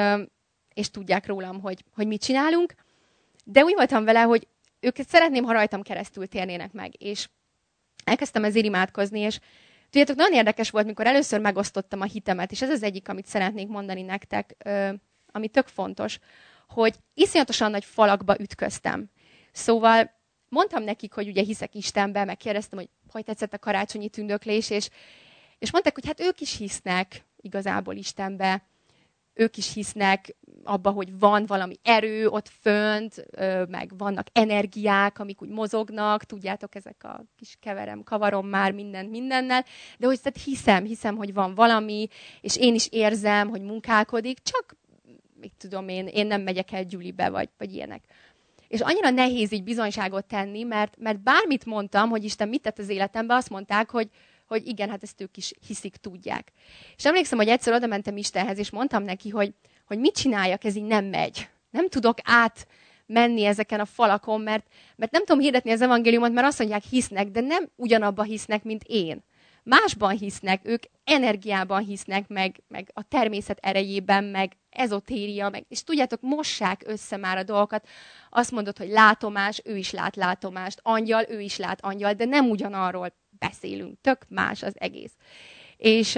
és tudják rólam, hogy, hogy mit csinálunk. De úgy voltam vele, hogy őket szeretném, ha rajtam keresztül térnének meg. És elkezdtem ezért imádkozni, és tudjátok, nagyon érdekes volt, mikor először megosztottam a hitemet, és ez az egyik, amit szeretnék mondani nektek, ami tök fontos, hogy iszonyatosan nagy falakba ütköztem. Szóval mondtam nekik, hogy ugye hiszek Istenbe, meg kérdeztem, hogy hogy tetszett a karácsonyi tündöklés, és, és mondták, hogy hát ők is hisznek igazából Istenbe, ők is hisznek abba, hogy van valami erő ott fönt, meg vannak energiák, amik úgy mozognak, tudjátok, ezek a kis keverem, kavarom már mindent mindennel, de hogy tehát hiszem, hiszem, hogy van valami, és én is érzem, hogy munkálkodik, csak, mit tudom én, én nem megyek el gyülibe, vagy, vagy ilyenek. És annyira nehéz így bizonyságot tenni, mert, mert bármit mondtam, hogy Isten mit tett az életemben, azt mondták, hogy hogy igen, hát ezt ők is hiszik, tudják. És emlékszem, hogy egyszer oda mentem Istenhez, és mondtam neki, hogy, hogy mit csináljak, ez így nem megy. Nem tudok átmenni ezeken a falakon, mert, mert nem tudom hirdetni az evangéliumot, mert azt mondják, hisznek, de nem ugyanabban hisznek, mint én. Másban hisznek, ők energiában hisznek, meg, meg a természet erejében, meg ezotéria, meg, és tudjátok, mossák össze már a dolgokat. Azt mondod, hogy látomás, ő is lát látomást, angyal, ő is lát angyal, de nem ugyanarról beszélünk, tök más az egész. És,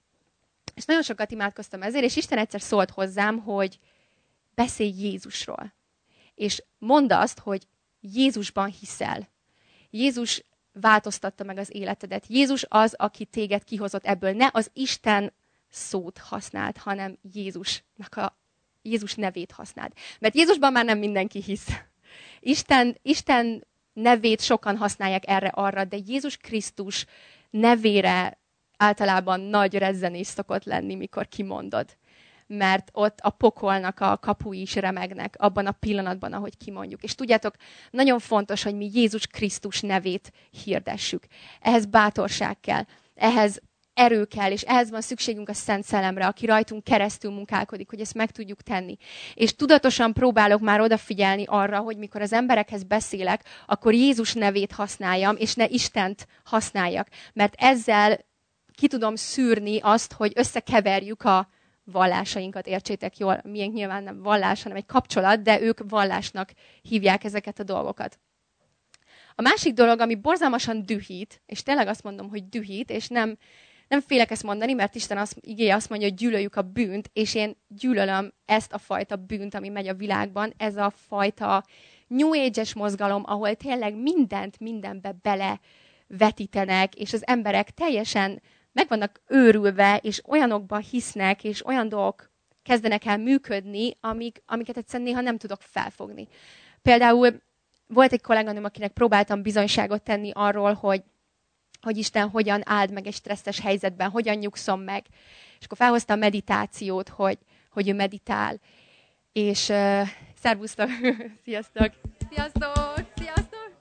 és nagyon sokat imádkoztam ezért, és Isten egyszer szólt hozzám, hogy beszélj Jézusról. És mondd azt, hogy Jézusban hiszel. Jézus változtatta meg az életedet. Jézus az, aki téged kihozott ebből. Ne az Isten szót használd, hanem Jézusnak a Jézus nevét használd. Mert Jézusban már nem mindenki hisz. Isten, Isten nevét sokan használják erre-arra, de Jézus Krisztus nevére általában nagy rezzenés szokott lenni, mikor kimondod. Mert ott a pokolnak a kapui is remegnek abban a pillanatban, ahogy kimondjuk. És tudjátok, nagyon fontos, hogy mi Jézus Krisztus nevét hirdessük. Ehhez bátorság kell. Ehhez erő kell, és ehhez van szükségünk a Szent Szellemre, aki rajtunk keresztül munkálkodik, hogy ezt meg tudjuk tenni. És tudatosan próbálok már odafigyelni arra, hogy mikor az emberekhez beszélek, akkor Jézus nevét használjam, és ne Istent használjak. Mert ezzel ki tudom szűrni azt, hogy összekeverjük a vallásainkat, értsétek jól, miénk nyilván nem vallás, hanem egy kapcsolat, de ők vallásnak hívják ezeket a dolgokat. A másik dolog, ami borzalmasan dühít, és tényleg azt mondom, hogy dühít, és nem, nem félek ezt mondani, mert Isten azt, igéje azt mondja, hogy gyűlöljük a bűnt, és én gyűlölöm ezt a fajta bűnt, ami megy a világban, ez a fajta New Age-es mozgalom, ahol tényleg mindent mindenbe belevetítenek, és az emberek teljesen meg vannak őrülve, és olyanokba hisznek, és olyan dolgok kezdenek el működni, amik, amiket egyszerűen néha nem tudok felfogni. Például volt egy kolléganőm, akinek próbáltam bizonyságot tenni arról, hogy, hogy Isten hogyan áld meg egy stresszes helyzetben, hogyan nyugszom meg. És akkor felhozta a meditációt, hogy, hogy ő meditál. És uh, szervusztok! Sziasztok! Sziasztok! Sziasztok!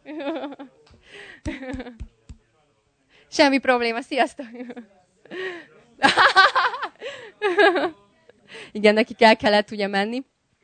Semmi probléma, sziasztok! Igen, nekik el kellett ugye menni.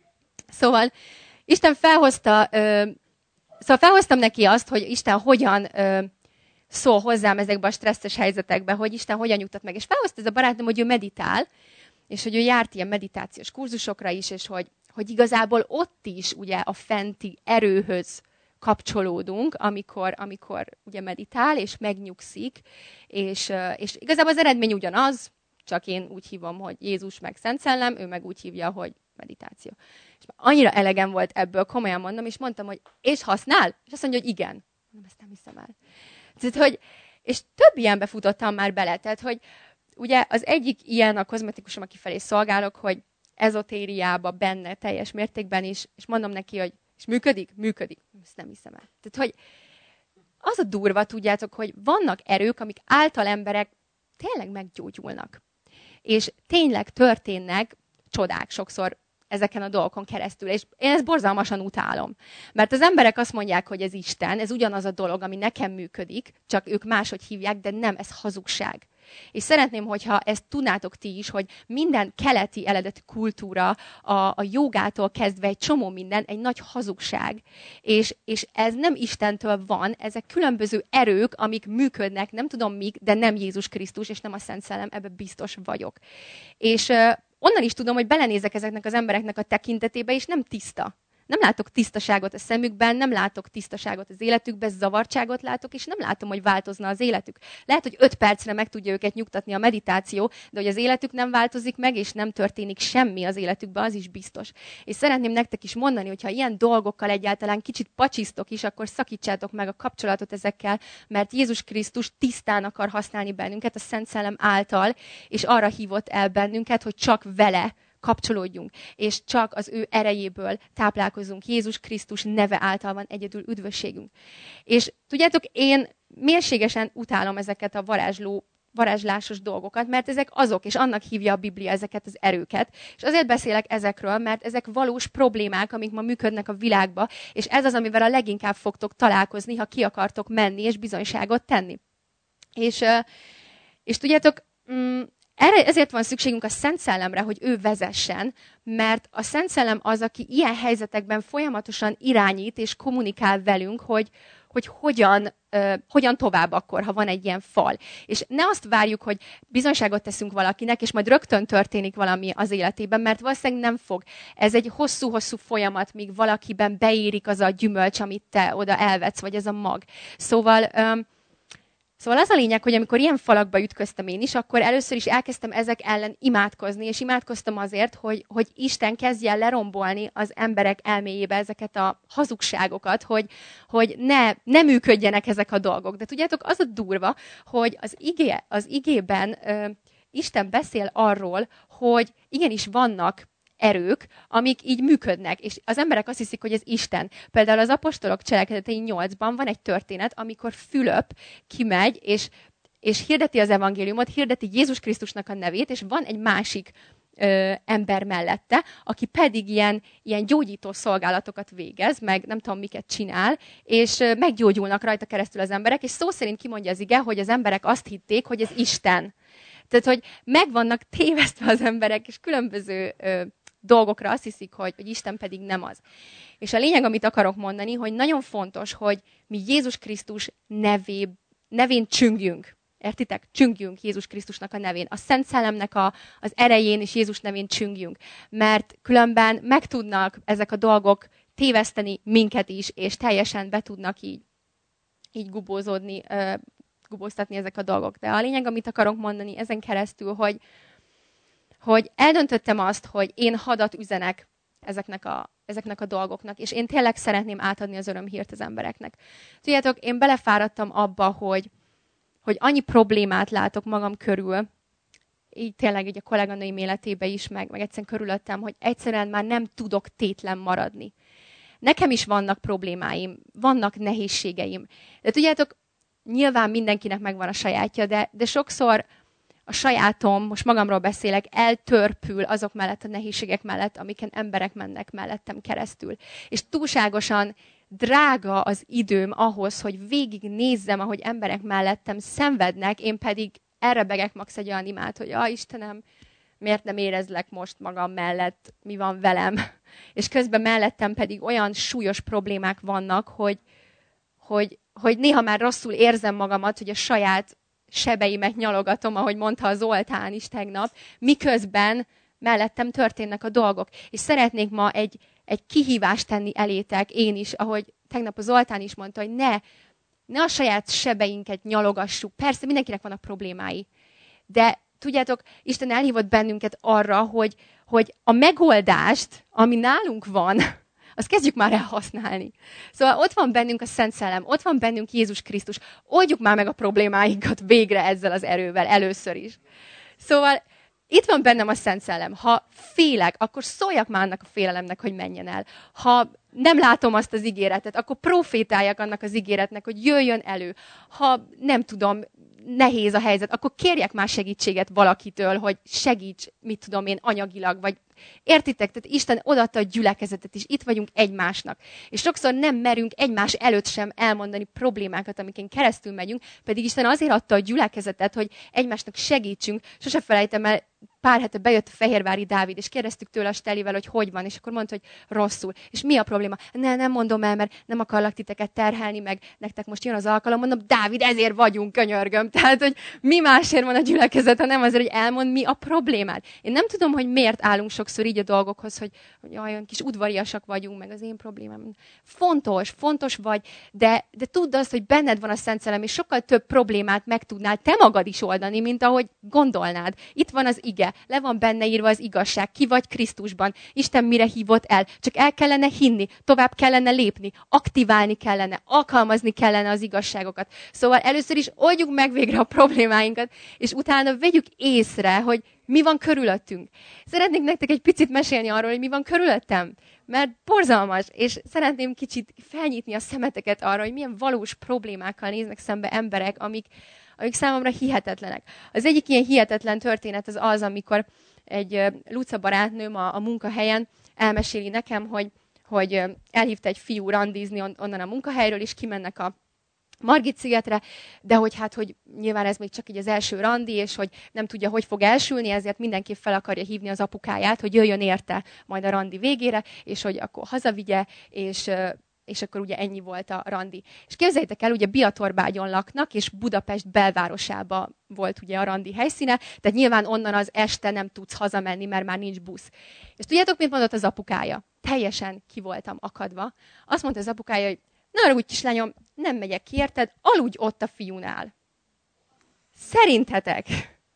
Szóval Isten felhozta, ö, szóval felhoztam neki azt, hogy Isten hogyan ö, szól hozzám ezekben a stresszes helyzetekben, hogy Isten hogyan nyugtat meg. És felhozta ez a barátom, hogy ő meditál, és hogy ő járt ilyen meditációs kurzusokra is, és hogy, hogy igazából ott is ugye a fenti erőhöz kapcsolódunk, amikor, amikor ugye meditál, és megnyugszik, és, és igazából az eredmény ugyanaz, csak én úgy hívom, hogy Jézus meg Szent Szellem, ő meg úgy hívja, hogy meditáció. És annyira elegem volt ebből, komolyan mondom, és mondtam, hogy és használ? És azt mondja, hogy igen. Nem, ezt nem hiszem el. Tehát, hogy, és több ilyenbe futottam már bele, tehát, hogy ugye az egyik ilyen a kozmetikusom, aki felé szolgálok, hogy ezotériába benne teljes mértékben is, és mondom neki, hogy és működik? Működik. Ezt nem hiszem el. Tehát, hogy az a durva, tudjátok, hogy vannak erők, amik által emberek tényleg meggyógyulnak. És tényleg történnek csodák sokszor ezeken a dolgokon keresztül. És én ezt borzalmasan utálom. Mert az emberek azt mondják, hogy ez Isten, ez ugyanaz a dolog, ami nekem működik, csak ők máshogy hívják, de nem, ez hazugság. És szeretném, hogyha ezt tudnátok ti is, hogy minden keleti eredeti kultúra, a, a jogától kezdve egy csomó minden, egy nagy hazugság. És, és ez nem Istentől van, ezek különböző erők, amik működnek, nem tudom mik, de nem Jézus Krisztus, és nem a Szent Szellem, ebben biztos vagyok. És uh, onnan is tudom, hogy belenézek ezeknek az embereknek a tekintetébe, és nem tiszta. Nem látok tisztaságot a szemükben, nem látok tisztaságot az életükben, zavartságot látok, és nem látom, hogy változna az életük. Lehet, hogy öt percre meg tudja őket nyugtatni a meditáció, de hogy az életük nem változik meg, és nem történik semmi az életükben, az is biztos. És szeretném nektek is mondani, hogy ha ilyen dolgokkal egyáltalán kicsit pacsisztok is, akkor szakítsátok meg a kapcsolatot ezekkel, mert Jézus Krisztus tisztán akar használni bennünket a Szent Szellem által, és arra hívott el bennünket, hogy csak vele kapcsolódjunk, és csak az ő erejéből táplálkozunk. Jézus Krisztus neve által van egyedül üdvösségünk. És tudjátok, én mérségesen utálom ezeket a varázsló, varázslásos dolgokat, mert ezek azok, és annak hívja a Biblia ezeket az erőket. És azért beszélek ezekről, mert ezek valós problémák, amik ma működnek a világba, és ez az, amivel a leginkább fogtok találkozni, ha ki akartok menni, és bizonyságot tenni. És, és tudjátok, mm, Erre, ezért van szükségünk a Szent Szellemre, hogy ő vezessen, mert a Szent Szellem az, aki ilyen helyzetekben folyamatosan irányít és kommunikál velünk, hogy, hogy hogyan, uh, hogyan tovább akkor, ha van egy ilyen fal. És ne azt várjuk, hogy bizonyságot teszünk valakinek, és majd rögtön történik valami az életében, mert valószínűleg nem fog. Ez egy hosszú-hosszú folyamat, míg valakiben beérik az a gyümölcs, amit te oda elvetsz, vagy ez a mag. Szóval... Um, Szóval az a lényeg, hogy amikor ilyen falakba ütköztem én is, akkor először is elkezdtem ezek ellen imádkozni, és imádkoztam azért, hogy, hogy Isten kezdje el lerombolni az emberek elméjébe ezeket a hazugságokat, hogy, hogy ne, ne működjenek ezek a dolgok. De tudjátok, az a durva, hogy az, igé, az igében ö, Isten beszél arról, hogy igenis vannak erők, amik így működnek, és az emberek azt hiszik, hogy ez Isten. Például az apostolok cselekedetei nyolcban van egy történet, amikor Fülöp kimegy, és, és hirdeti az evangéliumot, hirdeti Jézus Krisztusnak a nevét, és van egy másik ö, ember mellette, aki pedig ilyen, ilyen gyógyító szolgálatokat végez, meg nem tudom, miket csinál, és ö, meggyógyulnak rajta keresztül az emberek, és szó szerint kimondja az ige, hogy az emberek azt hitték, hogy ez Isten. Tehát, hogy meg vannak tévesztve az emberek, és különböző ö, dolgokra azt hiszik, hogy, hogy Isten pedig nem az. És a lényeg, amit akarok mondani, hogy nagyon fontos, hogy mi Jézus Krisztus nevé, nevén csüngjünk. Értitek? Csüngjünk Jézus Krisztusnak a nevén. A Szent Szellemnek a, az erején és Jézus nevén csüngjünk. Mert különben meg tudnak ezek a dolgok téveszteni minket is, és teljesen be tudnak így, így gubózódni, uh, gubóztatni ezek a dolgok. De a lényeg, amit akarok mondani ezen keresztül, hogy, hogy eldöntöttem azt, hogy én hadat üzenek ezeknek a, ezeknek a dolgoknak, és én tényleg szeretném átadni az örömhírt az embereknek. Tudjátok, én belefáradtam abba, hogy hogy annyi problémát látok magam körül, így tényleg így a kolléganőim életébe is, meg, meg egyszerűen körülöttem, hogy egyszerűen már nem tudok tétlen maradni. Nekem is vannak problémáim, vannak nehézségeim. De tudjátok, nyilván mindenkinek megvan a sajátja, de, de sokszor a sajátom, most magamról beszélek, eltörpül azok mellett a nehézségek mellett, amiken emberek mennek mellettem keresztül. És túlságosan drága az időm ahhoz, hogy végig nézzem, ahogy emberek mellettem szenvednek, én pedig elrebegek max egy olyan imát, hogy ah, Istenem, miért nem érezlek most magam mellett, mi van velem. És közben mellettem pedig olyan súlyos problémák vannak, hogy, hogy, hogy néha már rosszul érzem magamat, hogy a saját sebeimet nyalogatom, ahogy mondta az Zoltán is tegnap, miközben mellettem történnek a dolgok. És szeretnék ma egy, egy kihívást tenni elétek, én is, ahogy tegnap az Zoltán is mondta, hogy ne, ne a saját sebeinket nyalogassuk. Persze mindenkinek vannak problémái. De tudjátok, Isten elhívott bennünket arra, hogy, hogy a megoldást, ami nálunk van, azt kezdjük már el használni. Szóval ott van bennünk a Szent Szellem, ott van bennünk Jézus Krisztus. Oldjuk már meg a problémáinkat végre ezzel az erővel, először is. Szóval itt van bennem a Szent Szellem. Ha félek, akkor szóljak már annak a félelemnek, hogy menjen el. Ha nem látom azt az ígéretet, akkor profétáljak annak az ígéretnek, hogy jöjjön elő. Ha nem tudom, nehéz a helyzet, akkor kérjek már segítséget valakitől, hogy segíts, mit tudom én, anyagilag, vagy értitek? Tehát Isten odaadta a gyülekezetet is, itt vagyunk egymásnak. És sokszor nem merünk egymás előtt sem elmondani problémákat, amiken keresztül megyünk, pedig Isten azért adta a gyülekezetet, hogy egymásnak segítsünk. Sose felejtem el, pár hete bejött a fehérvári Dávid, és kérdeztük tőle a Stelivel, hogy hogy van, és akkor mondta, hogy rosszul. És mi a probléma? Ne, nem mondom el, mert nem akarlak titeket terhelni, meg nektek most jön az alkalom. Mondom, Dávid, ezért vagyunk, könyörgöm. Tehát, hogy mi másért van a gyülekezet, ha nem azért, hogy elmond, mi a problémát. Én nem tudom, hogy miért állunk sokszor így a dolgokhoz, hogy, hogy olyan kis udvariasak vagyunk, meg az én problémám. Fontos, fontos vagy, de, de tudd azt, hogy benned van a Szent Szellem, és sokkal több problémát meg tudnál te magad is oldani, mint ahogy gondolnád. Itt van az ige, le van benne írva az igazság, ki vagy Krisztusban, Isten mire hívott el, csak el kellene hinni, tovább kellene lépni, aktiválni kellene, alkalmazni kellene az igazságokat. Szóval először is oldjuk meg végre a problémáinkat, és utána vegyük észre, hogy mi van körülöttünk. Szeretnék nektek egy picit mesélni arról, hogy mi van körülöttem, mert borzalmas, és szeretném kicsit felnyitni a szemeteket arra, hogy milyen valós problémákkal néznek szembe emberek, amik, amik számomra hihetetlenek. Az egyik ilyen hihetetlen történet az az, amikor egy Luca barátnőm a, a munkahelyen elmeséli nekem, hogy, hogy elhívta egy fiú randizni on, onnan a munkahelyről, és kimennek a Margit szigetre, de hogy hát, hogy nyilván ez még csak így az első randi, és hogy nem tudja, hogy fog elsülni, ezért mindenképp fel akarja hívni az apukáját, hogy jöjjön érte majd a randi végére, és hogy akkor hazavigye, és, és akkor ugye ennyi volt a randi. És képzeljétek el, ugye Biatorbágyon laknak, és Budapest belvárosában volt ugye a randi helyszíne, tehát nyilván onnan az este nem tudsz hazamenni, mert már nincs busz. És tudjátok, mit mondott az apukája? Teljesen ki voltam akadva. Azt mondta az apukája, hogy na, úgy kislányom, nem megyek ki, érted? Aludj ott a fiúnál. Szerintetek?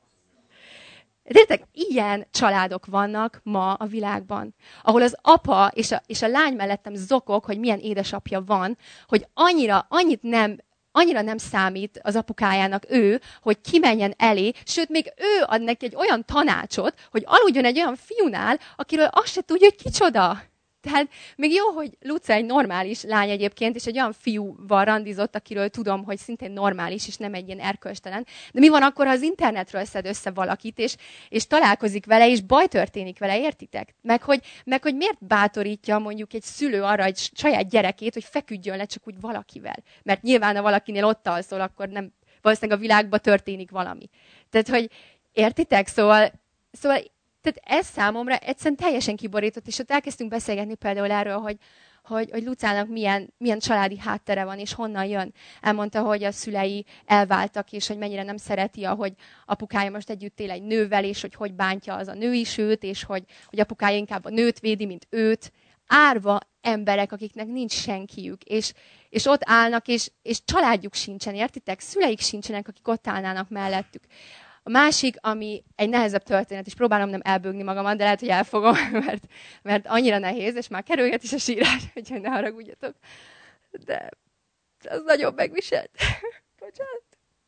Értek, ilyen családok vannak ma a világban, ahol az apa és a, és a lány mellettem zokog, hogy milyen édesapja van, hogy annyira, annyit nem, annyira nem számít az apukájának ő, hogy kimenjen elé, sőt, még ő ad neki egy olyan tanácsot, hogy aludjon egy olyan fiúnál, akiről azt se tudja, hogy kicsoda. Tehát még jó, hogy Luca egy normális lány egyébként, és egy olyan fiúval randizott, akiről tudom, hogy szintén normális, és nem egy ilyen erkölcstelen. De mi van akkor, ha az internetről szed össze valakit, és, és találkozik vele, és baj történik vele, értitek? Meg hogy, meg hogy miért bátorítja mondjuk egy szülő arra egy saját gyerekét, hogy feküdjön le csak úgy valakivel. Mert nyilván, ha valakinél ott alszol, akkor nem, valószínűleg a világban történik valami. Tehát, hogy Értitek? Szóval, szóval tehát ez számomra egyszerűen teljesen kiborított, és ott elkezdtünk beszélgetni például erről, hogy, hogy, hogy Lucának milyen, milyen családi háttere van, és honnan jön. Elmondta, hogy a szülei elváltak, és hogy mennyire nem szereti, ahogy apukája most együtt él egy nővel, és hogy hogy bántja az a nő is őt, és hogy, hogy apukája inkább a nőt védi, mint őt. Árva emberek, akiknek nincs senkiük, és, és ott állnak, és, és családjuk sincsen, értitek? Szüleik sincsenek, akik ott állnának mellettük. A másik, ami egy nehezebb történet, és próbálom nem elbőgni magamat, de lehet, hogy elfogom, mert, mert annyira nehéz, és már kerülget is a sírás, úgyhogy ne haragudjatok. De az nagyon megviselt. Bocsánat.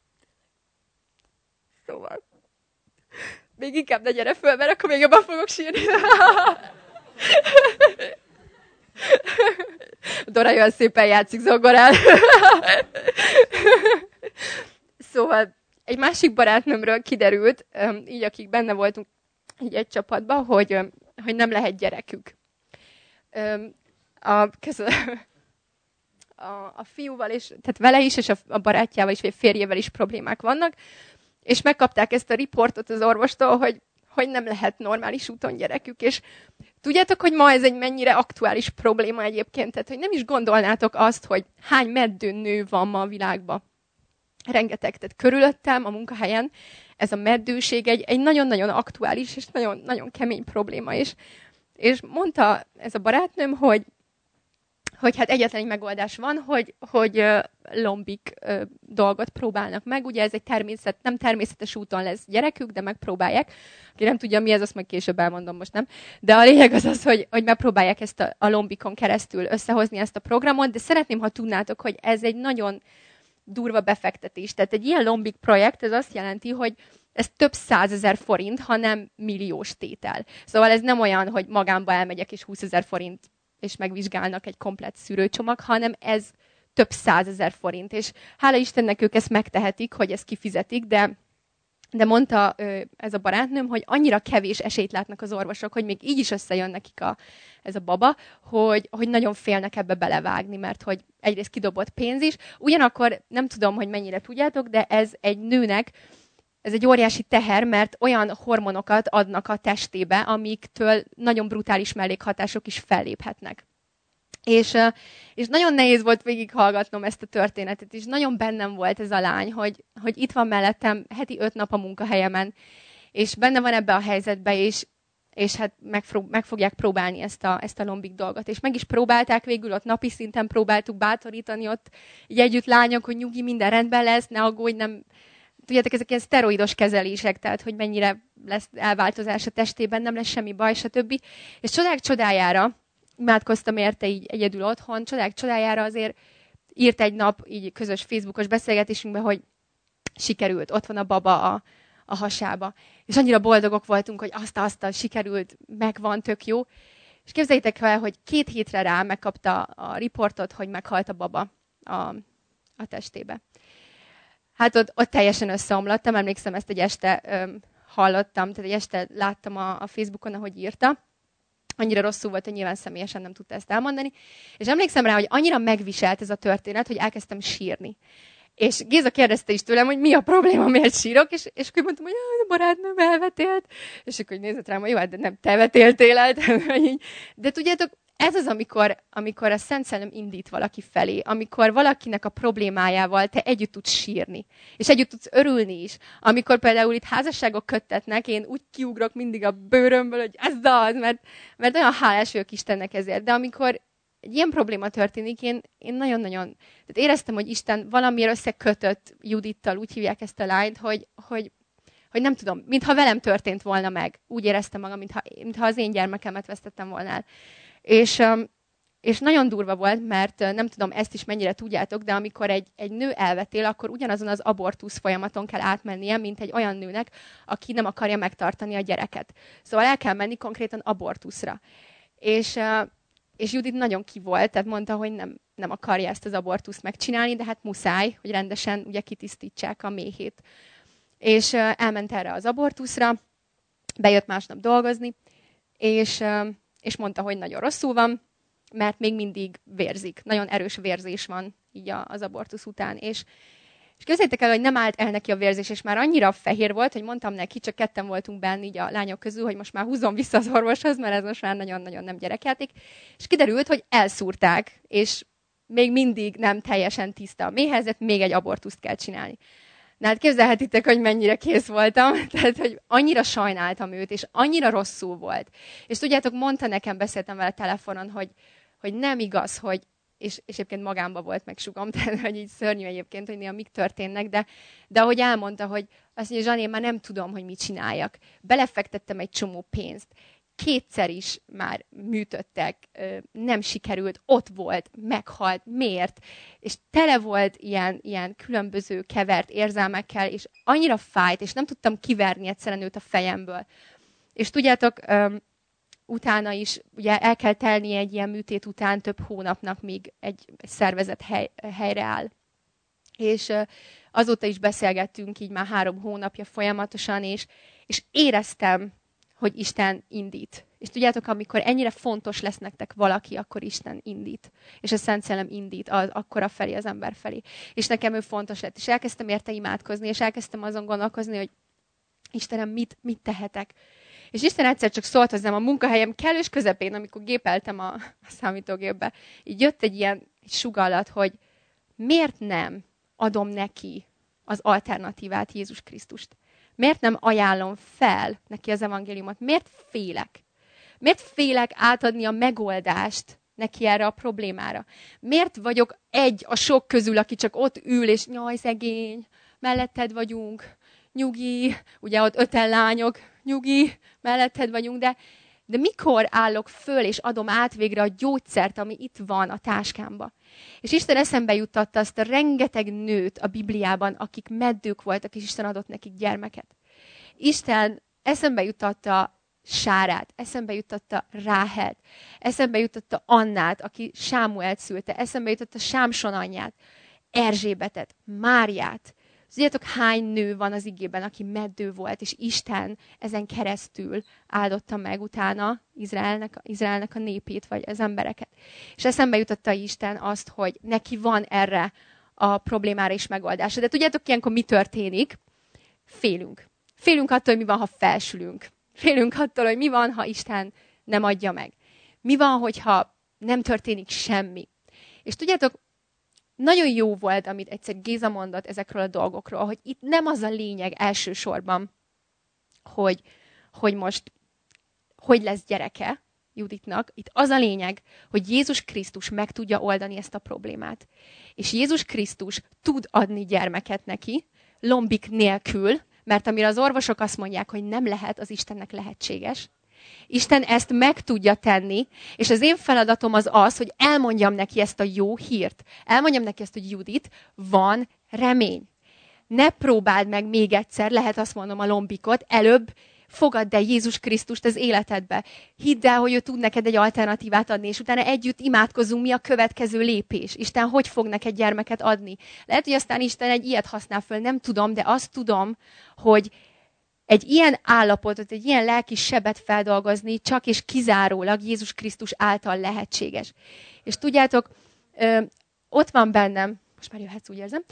Szóval. Még inkább ne gyere föl, mert akkor még jobban fogok sírni. Dora olyan szépen játszik zongorán. Szóval egy másik barátnőmről kiderült, így akik benne voltunk így egy csapatban, hogy, hogy nem lehet gyerekük. A, a, a fiúval is, tehát vele is, és a, a barátjával is, vagy a férjével is problémák vannak, és megkapták ezt a riportot az orvostól, hogy, hogy nem lehet normális úton gyerekük, és tudjátok, hogy ma ez egy mennyire aktuális probléma egyébként, tehát hogy nem is gondolnátok azt, hogy hány meddő nő van ma a világban. Rengeteg, tehát körülöttem, a munkahelyen ez a meddőség egy, egy nagyon-nagyon aktuális és nagyon, nagyon kemény probléma is. És mondta ez a barátnőm, hogy, hogy hát egyetlen egy megoldás van, hogy, hogy uh, lombik uh, dolgot próbálnak meg. Ugye ez egy természet, nem természetes úton lesz gyerekük, de megpróbálják. Aki nem tudja, mi ez, azt meg később elmondom, most nem. De a lényeg az az, hogy, hogy megpróbálják ezt a, a lombikon keresztül összehozni ezt a programot, de szeretném, ha tudnátok, hogy ez egy nagyon durva befektetés. Tehát egy ilyen lombik projekt, ez azt jelenti, hogy ez több százezer forint, ha nem milliós tétel. Szóval ez nem olyan, hogy magámba elmegyek és húszezer forint és megvizsgálnak egy komplett szűrőcsomag, hanem ez több százezer forint. És hála Istennek ők ezt megtehetik, hogy ezt kifizetik, de, de mondta ez a barátnőm, hogy annyira kevés esélyt látnak az orvosok, hogy még így is összejön nekik a, ez a baba, hogy, hogy nagyon félnek ebbe belevágni, mert hogy egyrészt kidobott pénz is. Ugyanakkor nem tudom, hogy mennyire tudjátok, de ez egy nőnek, ez egy óriási teher, mert olyan hormonokat adnak a testébe, amiktől nagyon brutális mellékhatások is felléphetnek. És, és nagyon nehéz volt végighallgatnom ezt a történetet, és nagyon bennem volt ez a lány, hogy, hogy itt van mellettem heti öt nap a munkahelyemen, és benne van ebbe a helyzetbe, és, és hát meg, meg fogják próbálni ezt a, ezt a lombik dolgot. És meg is próbálták végül, ott napi szinten próbáltuk bátorítani ott így együtt lányok, hogy nyugi, minden rendben lesz, ne aggódj, nem... Tudjátok, ezek ilyen szteroidos kezelések, tehát hogy mennyire lesz elváltozás a testében, nem lesz semmi baj, stb. És csodák csodájára, imádkoztam érte így egyedül otthon, csodák csodájára azért írt egy nap így közös Facebookos beszélgetésünkben, hogy sikerült, ott van a baba a, a hasába. És annyira boldogok voltunk, hogy azt-azt sikerült, megvan, tök jó. És képzeljétek el, hogy két hétre rá megkapta a riportot, hogy meghalt a baba a, a testébe. Hát ott, ott teljesen összeomlottam, emlékszem, ezt egy este öm, hallottam, tehát egy este láttam a, a Facebookon, ahogy írta. Annyira rosszul volt, hogy nyilván személyesen nem tudta ezt elmondani. És emlékszem rá, hogy annyira megviselt ez a történet, hogy elkezdtem sírni. És Géza kérdezte is tőlem, hogy mi a probléma, miért sírok, és, és akkor mondtam, hogy a barátnőm elvetélt. És akkor nézett rám, hogy jó, de nem te vetéltél el. De tudjátok, ez az, amikor, amikor a Szent Szellem indít valaki felé, amikor valakinek a problémájával te együtt tudsz sírni, és együtt tudsz örülni is. Amikor például itt házasságok köttetnek, én úgy kiugrok mindig a bőrömből, hogy ez az, mert, mert olyan hálás vagyok Istennek ezért. De amikor egy ilyen probléma történik, én, én nagyon-nagyon... Tehát éreztem, hogy Isten valamiért összekötött Judittal, úgy hívják ezt a lányt, hogy, hogy, hogy nem tudom, mintha velem történt volna meg. Úgy éreztem magam, mintha, mintha az én gyermekemet vesztettem volna el. És, és nagyon durva volt, mert nem tudom, ezt is mennyire tudjátok, de amikor egy, egy nő elvetél, akkor ugyanazon az abortusz folyamaton kell átmennie, mint egy olyan nőnek, aki nem akarja megtartani a gyereket. Szóval el kell menni konkrétan abortuszra. És, és Judit nagyon ki volt, tehát mondta, hogy nem, nem akarja ezt az abortuszt megcsinálni, de hát muszáj, hogy rendesen ugye kitisztítsák a méhét. És elment erre az abortuszra, bejött másnap dolgozni, és... és mondta, hogy nagyon rosszul van, mert még mindig vérzik. Nagyon erős vérzés van így az abortusz után. És, És képzeljétek el, hogy nem állt el neki a vérzés, és már annyira fehér volt, hogy mondtam neki, csak ketten voltunk benne így a lányok közül, hogy most már húzzon vissza az orvoshoz, mert ez most már nagyon-nagyon nem gyerekjáték. És kiderült, hogy elszúrták, és még mindig nem teljesen tiszta a méhezet, még egy abortuszt kell csinálni. Na hát képzelhetitek, hogy mennyire kész voltam, tehát, hogy annyira sajnáltam őt, és annyira rosszul volt. És tudjátok, mondta nekem, beszéltem vele telefonon, hogy, hogy nem igaz, hogy, és, és egyébként magámba volt megsugom, tehát, hogy így szörnyű egyébként, hogy néha mik történnek, de, de ahogy elmondta, hogy azt mondja, Zsani, én már nem tudom, hogy mit csináljak. Belefektettem egy csomó pénzt. Kétszer is már műtöttek, nem sikerült, ott volt, meghalt, miért? És tele volt ilyen, ilyen különböző kevert érzelmekkel, és annyira fájt, és nem tudtam kiverni egyszerűen őt a fejemből. És tudjátok, utána is, ugye el kell telni egy ilyen műtét után több hónapnak, míg egy, egy szervezet hely, helyre áll. És azóta is beszélgettünk így már három hónapja folyamatosan, és, és éreztem, hogy Isten indít. És tudjátok, amikor ennyire fontos lesz nektek valaki, akkor Isten indít. És a Szent Szellem indít az, akkora felé az ember felé. És nekem ő fontos lett. És elkezdtem érte imádkozni, és elkezdtem azon gondolkozni, hogy Istenem, mit, mit tehetek. És Isten egyszer csak szólt hozzám a munkahelyem kellős közepén, amikor gépeltem a, a számítógépbe. Így jött egy ilyen egy sugallat, hogy miért nem adom neki az alternatívát, Jézus Krisztust. Miért nem ajánlom fel neki az evangéliumot? Miért félek? Miért félek átadni a megoldást neki erre a problémára? Miért vagyok egy a sok közül, aki csak ott ül, és nyaj, szegény, melletted vagyunk, nyugi, ugye ott öten lányok, nyugi, melletted vagyunk, de, de mikor állok föl, és adom át végre a gyógyszert, ami itt van a táskámba? És Isten eszembe juttatta azt a rengeteg nőt a Bibliában, akik meddők voltak, és Isten adott nekik gyermeket. Isten eszembe juttatta Sárát, eszembe juttatta Ráhelt, eszembe juttatta Annát, aki Sámuelt szülte, eszembe juttatta Sámson anyját, Erzsébetet, Máriát. Tudjátok, hány nő van az igében, aki meddő volt, és Isten ezen keresztül áldotta meg utána Izraelnek, Izraelnek a népét, vagy az embereket. És eszembe jutotta Isten azt, hogy neki van erre a problémára is megoldása. De tudjátok, ilyenkor mi történik? Félünk. Félünk attól, hogy mi van, ha felsülünk. Félünk attól, hogy mi van, ha Isten nem adja meg. Mi van, hogyha nem történik semmi. És tudjátok, nagyon jó volt, amit egyszer Géza mondott ezekről a dolgokról, hogy itt nem az a lényeg elsősorban, hogy, hogy most hogy lesz gyereke Juditnak. Itt az a lényeg, hogy Jézus Krisztus meg tudja oldani ezt a problémát. És Jézus Krisztus tud adni gyermeket neki, lombik nélkül, mert amire az orvosok azt mondják, hogy nem lehet, az Istennek lehetséges. Isten ezt meg tudja tenni, és az én feladatom az az, hogy elmondjam neki ezt a jó hírt. Elmondjam neki ezt, hogy Judit, van remény. Ne próbáld meg még egyszer, lehet azt mondom a lombikot, előbb fogadd el Jézus Krisztust az életedbe. Hidd el, hogy ő tud neked egy alternatívát adni, és utána együtt imádkozunk, mi a következő lépés. Isten hogy fog neked gyermeket adni. Lehet, hogy aztán Isten egy ilyet használ föl, nem tudom, de azt tudom, hogy egy ilyen állapotot, egy ilyen lelki sebet feldolgozni csak és kizárólag Jézus Krisztus által lehetséges. És tudjátok, ö, ott van bennem, most már jöhetsz, úgy érzem,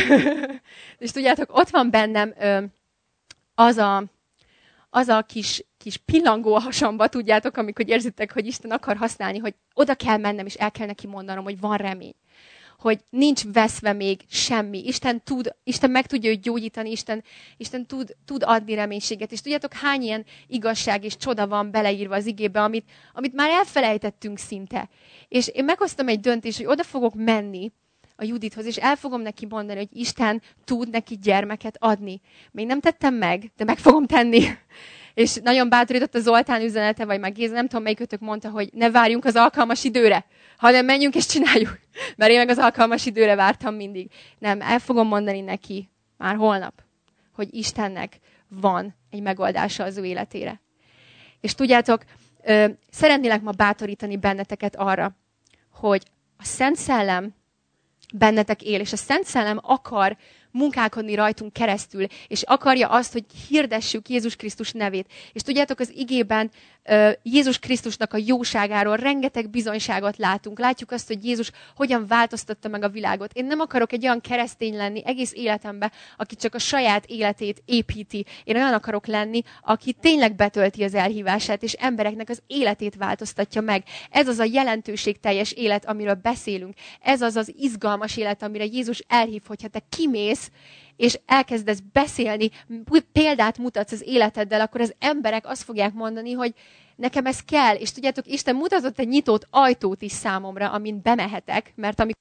és tudjátok, ott van bennem ö, az a, az a kis, kis pillangó a hasamba, tudjátok, amikor érzitek, hogy Isten akar használni, hogy oda kell mennem, és el kell neki mondanom, hogy van remény. Hogy nincs veszve még semmi. Isten tud, Isten meg tudja őt gyógyítani, Isten, Isten tud, tud adni reménységet. És tudjátok, hány ilyen igazság és csoda van beleírva az igébe, amit, amit már elfelejtettünk szinte. És én meghoztam egy döntést, hogy oda fogok menni a Judithoz, és el fogom neki mondani, hogy Isten tud neki gyermeket adni. Még nem tettem meg, de meg fogom tenni. És nagyon bátorított a Zoltán üzenete, vagy már Géza, nem tudom, melyikötök mondta, hogy ne várjunk az alkalmas időre, hanem menjünk és csináljuk. Mert én meg az alkalmas időre vártam mindig. Nem, el fogom mondani neki már holnap, hogy Istennek van egy megoldása az ő életére. És tudjátok, ö, szeretnélek ma bátorítani benneteket arra, hogy a Szent Szellem bennetek él, és a Szent Szellem akar munkálkodni rajtunk keresztül, és akarja azt, hogy hirdessük Jézus Krisztus nevét. És tudjátok, az igében Jézus Krisztusnak a jóságáról rengeteg bizonyságot látunk. Látjuk azt, hogy Jézus hogyan változtatta meg a világot. Én nem akarok egy olyan keresztény lenni egész életemben, aki csak a saját életét építi. Én olyan akarok lenni, aki tényleg betölti az elhívását, és embereknek az életét változtatja meg. Ez az a jelentőségteljes élet, amiről beszélünk. Ez az az izgalmas élet, amire Jézus elhív, hogyha te kimész, és elkezdesz beszélni, példát mutatsz az életeddel, akkor az emberek azt fogják mondani, hogy nekem ez kell. És tudjátok, Isten mutatott egy nyitott ajtót is számomra, amin bemehetek, mert amikor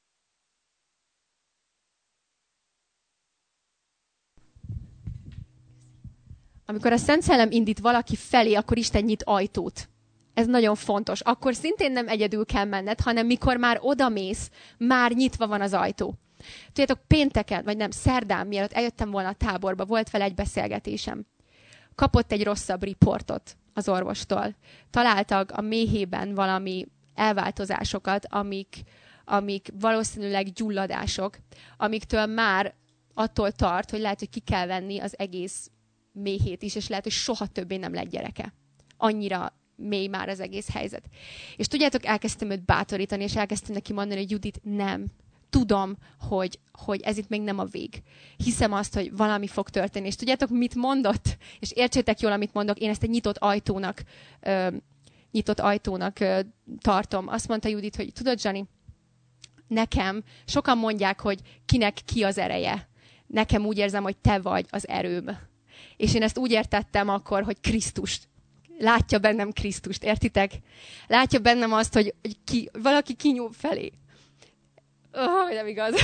amikor a Szent Szellem indít valaki felé, akkor Isten nyit ajtót. Ez nagyon fontos. Akkor szintén nem egyedül kell menned, hanem mikor már odamész, már nyitva van az ajtó. Tudjátok, pénteken, vagy nem, szerdán, mielőtt eljöttem volna a táborba, volt vele egy beszélgetésem. Kapott egy rosszabb riportot az orvostól. Találtak a méhében valami elváltozásokat, amik, amik valószínűleg gyulladások, amiktől már attól tart, hogy lehet, hogy ki kell venni az egész méhét is, és lehet, hogy soha többé nem lett gyereke. Annyira mély már az egész helyzet. És tudjátok, elkezdtem őt bátorítani, és elkezdtem neki mondani, hogy Judit, nem. Tudom, hogy, hogy ez itt még nem a vég. Hiszem azt, hogy valami fog történni. És tudjátok, mit mondott? És értsétek jól, amit mondok. Én ezt egy nyitott ajtónak, ö, nyitott ajtónak ö, tartom. Azt mondta Judit, hogy tudod, Zsani, nekem sokan mondják, hogy kinek ki az ereje. Nekem úgy érzem, hogy te vagy az erőm. És én ezt úgy értettem akkor, hogy Krisztust. Látja bennem Krisztust, értitek? Látja bennem azt, hogy, hogy ki, valaki kinyúl felé. Oh, nem igaz.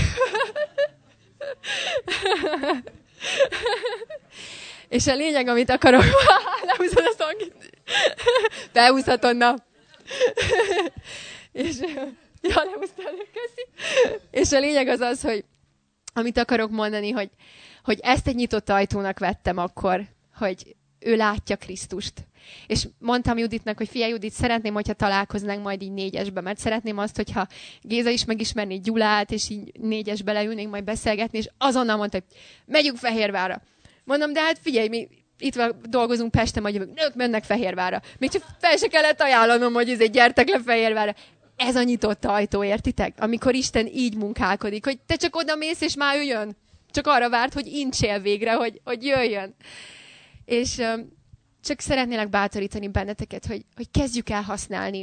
És a lényeg, amit akarok... Lehúzod a szangit. Behúzhatod, na. És... Ja, lehúztál, köszi. És a lényeg az az, hogy amit akarok mondani, hogy, hogy ezt egy nyitott ajtónak vettem akkor, hogy ő látja Krisztust. És mondtam Juditnak, hogy figyelj Judit, szeretném, hogyha találkoznánk majd így négyesbe, mert szeretném azt, hogyha Géza is megismerné Gyulát, és így négyesbe leülnénk majd beszélgetni, és azonnal mondta, hogy megyünk Fehérvárra. Mondom, de hát figyelj, mi itt van, dolgozunk Pesten, majd jövök, nők mennek Fehérvárra. Még csak fel se kellett ajánlanom, hogy ezért gyertek le Fehérvárra. Ez a nyitott ajtó, értitek? Amikor Isten így munkálkodik, hogy te csak oda mész, és már ő jön. Csak arra várt, hogy incsél végre, hogy, hogy jöjjön. És um, csak szeretnélek bátorítani benneteket, hogy, hogy kezdjük el használni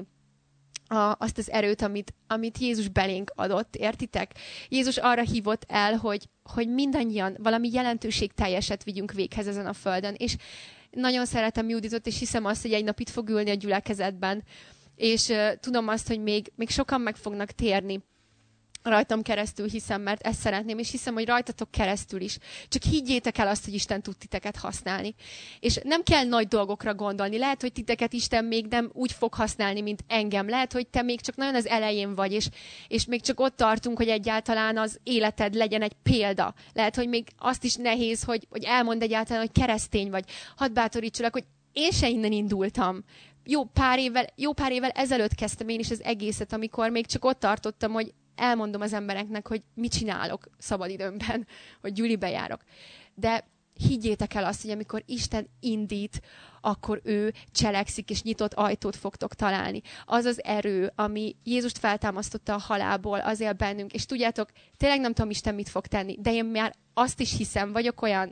a, azt az erőt, amit, amit Jézus belénk adott, értitek? Jézus arra hívott el, hogy, hogy mindannyian valami jelentőségteljeset vigyünk véghez ezen a földön. És nagyon szeretem Juditot, és hiszem azt, hogy egy nap itt fog ülni a gyülekezetben, és uh, tudom azt, hogy még, még sokan meg fognak térni rajtam keresztül, hiszem, mert ezt szeretném, és hiszem, hogy rajtatok keresztül is. Csak higgyétek el azt, hogy Isten tud titeket használni. És nem kell nagy dolgokra gondolni. Lehet, hogy titeket Isten még nem úgy fog használni, mint engem. Lehet, hogy te még csak nagyon az elején vagy, és, és még csak ott tartunk, hogy egyáltalán az életed legyen egy példa. Lehet, hogy még azt is nehéz, hogy, hogy elmondd egyáltalán, hogy keresztény vagy. Hadd bátorítsalak, hogy én se innen indultam. Jó pár évvel, jó pár évvel ezelőtt kezdtem én is az egészet, amikor még csak ott tartottam, hogy elmondom az embereknek, hogy mit csinálok szabadidőmben, hogy gyülibe járok. De higgyétek el azt, hogy amikor Isten indít, akkor ő cselekszik, és nyitott ajtót fogtok találni. Az az erő, ami Jézust feltámasztotta a halálból, az él bennünk. És tudjátok, tényleg nem tudom Isten mit fog tenni, de én már azt is hiszem, vagyok olyan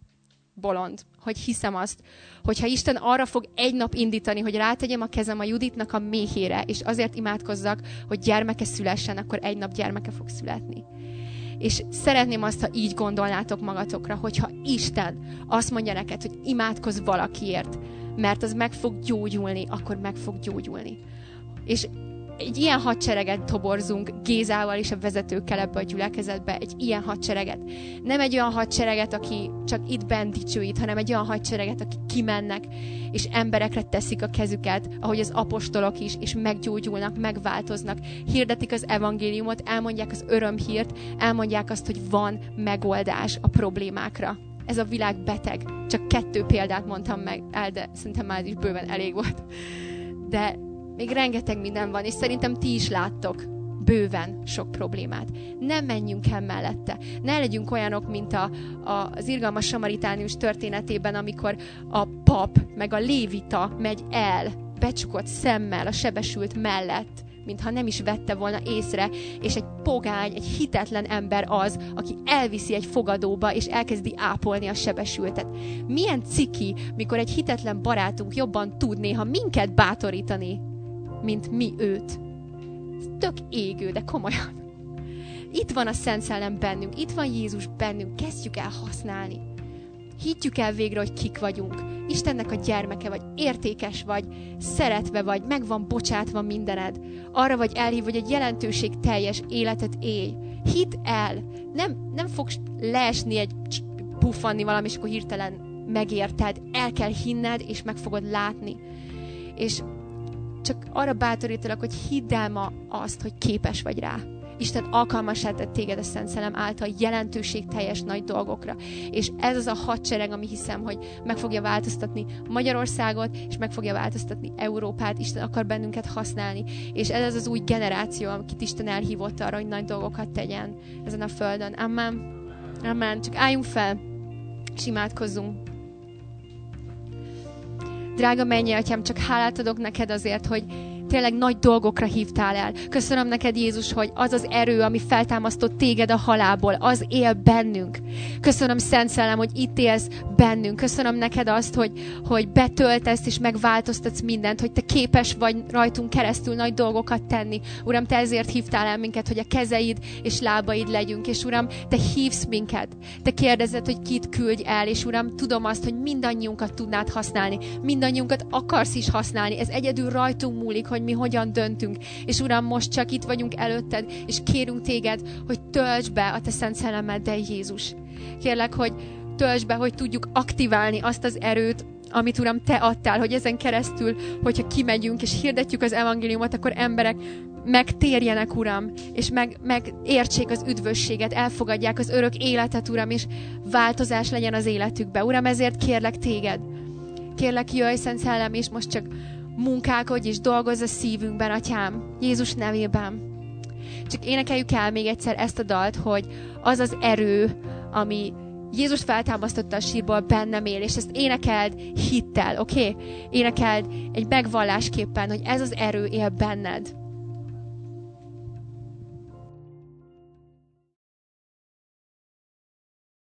bolond, hogy hiszem azt, hogyha Isten arra fog egy nap indítani, hogy rátegyem a kezem a Juditnak a méhére, és azért imádkozzak, hogy gyermeke szülessen, akkor egy nap gyermeke fog születni. És szeretném azt, ha így gondolnátok magatokra, hogyha Isten azt mondja neked, hogy imádkozz valakiért, mert az meg fog gyógyulni, akkor meg fog gyógyulni. És egy ilyen hadsereget toborzunk Gézával és a vezetőkkel ebbe a gyülekezetbe, egy ilyen hadsereget. Nem egy olyan hadsereget, aki csak itt bent dicsőít, hanem egy olyan hadsereget, aki kimennek, és emberekre teszik a kezüket, ahogy az apostolok is, és meggyógyulnak, megváltoznak, hirdetik az evangéliumot, elmondják az örömhírt, elmondják azt, hogy van megoldás a problémákra. Ez a világ beteg. Csak kettő példát mondtam meg el, de szerintem már is bőven elég volt. De még rengeteg minden van, és szerintem ti is láttok bőven sok problémát. Ne menjünk el mellette. Ne legyünk olyanok, mint a, a, az irgalmas samaritánius történetében, amikor a pap meg a lévita megy el becsukott szemmel a sebesült mellett, mintha nem is vette volna észre, és egy pogány, egy hitetlen ember az, aki elviszi egy fogadóba, és elkezdi ápolni a sebesültet. Milyen ciki, mikor egy hitetlen barátunk jobban tud néha minket bátorítani, mint mi őt. Ez tök égő, de komolyan. Itt van a Szent Szellem bennünk, itt van Jézus bennünk, kezdjük el használni. Higgyük el végre, hogy kik vagyunk. Istennek a gyermeke vagy, értékes vagy, szeretve vagy, meg van bocsátva mindened. Arra vagy elhív, hogy egy jelentőség teljes életet élj. Hidd el, nem, nem fogsz leesni egy puffanni valami, és akkor hirtelen megérted. El kell hinned, és meg fogod látni. És csak arra bátorítalak, hogy hidd el ma azt, hogy képes vagy rá. Isten alkalmassá tett téged a Szent Szellem által jelentőségteljes nagy dolgokra. És ez az a hadsereg, ami hiszem, hogy meg fogja változtatni Magyarországot, és meg fogja változtatni Európát. Isten akar bennünket használni. És ez az az új generáció, akit Isten elhívott arra, hogy nagy dolgokat tegyen ezen a földön. Amen. Amen. Csak álljunk fel, és imádkozzunk. Drága mennyei Atyám, csak hálát adok neked azért, hogy tényleg nagy dolgokra hívtál el. Köszönöm neked, Jézus, hogy az az erő, ami feltámasztott téged a halálból, az él bennünk. Köszönöm, Szent Szellem, hogy itt élsz bennünk. Köszönöm neked azt, hogy, hogy betöltesz és megváltoztatsz mindent, hogy te képes vagy rajtunk keresztül nagy dolgokat tenni. Uram, te ezért hívtál el minket, hogy a kezeid és lábaid legyünk. És Uram, te hívsz minket. Te kérdezed, hogy kit küldj el. És Uram, tudom azt, hogy mindannyiunkat tudnád használni. Mindannyiunkat akarsz is használni. Ez egyedül rajtunk múlik, hogy mi hogyan döntünk. És Uram, most csak itt vagyunk előtted, és kérünk téged, hogy töltsd be a te Szent Szellemeddel, Jézus. Kérlek, hogy töltsd be, hogy tudjuk aktiválni azt az erőt, amit Uram, te adtál, hogy ezen keresztül, hogyha kimegyünk és hirdetjük az evangéliumot, akkor emberek megtérjenek, Uram, és meg, megértsék az üdvösséget, elfogadják az örök életet, Uram, és változás legyen az életükbe. Uram, ezért kérlek téged. Kérlek, jöjj, Szent Szellem, és most csak munkálkodj és dolgozz a szívünkben, Atyám, Jézus nevében. Csak énekeljük el még egyszer ezt a dalt, hogy az az erő, ami Jézus feltámasztotta a sírból, bennem él, és ezt énekeld hittel, oké? Okay? Énekeld egy megvallásképpen, hogy ez az erő él benned.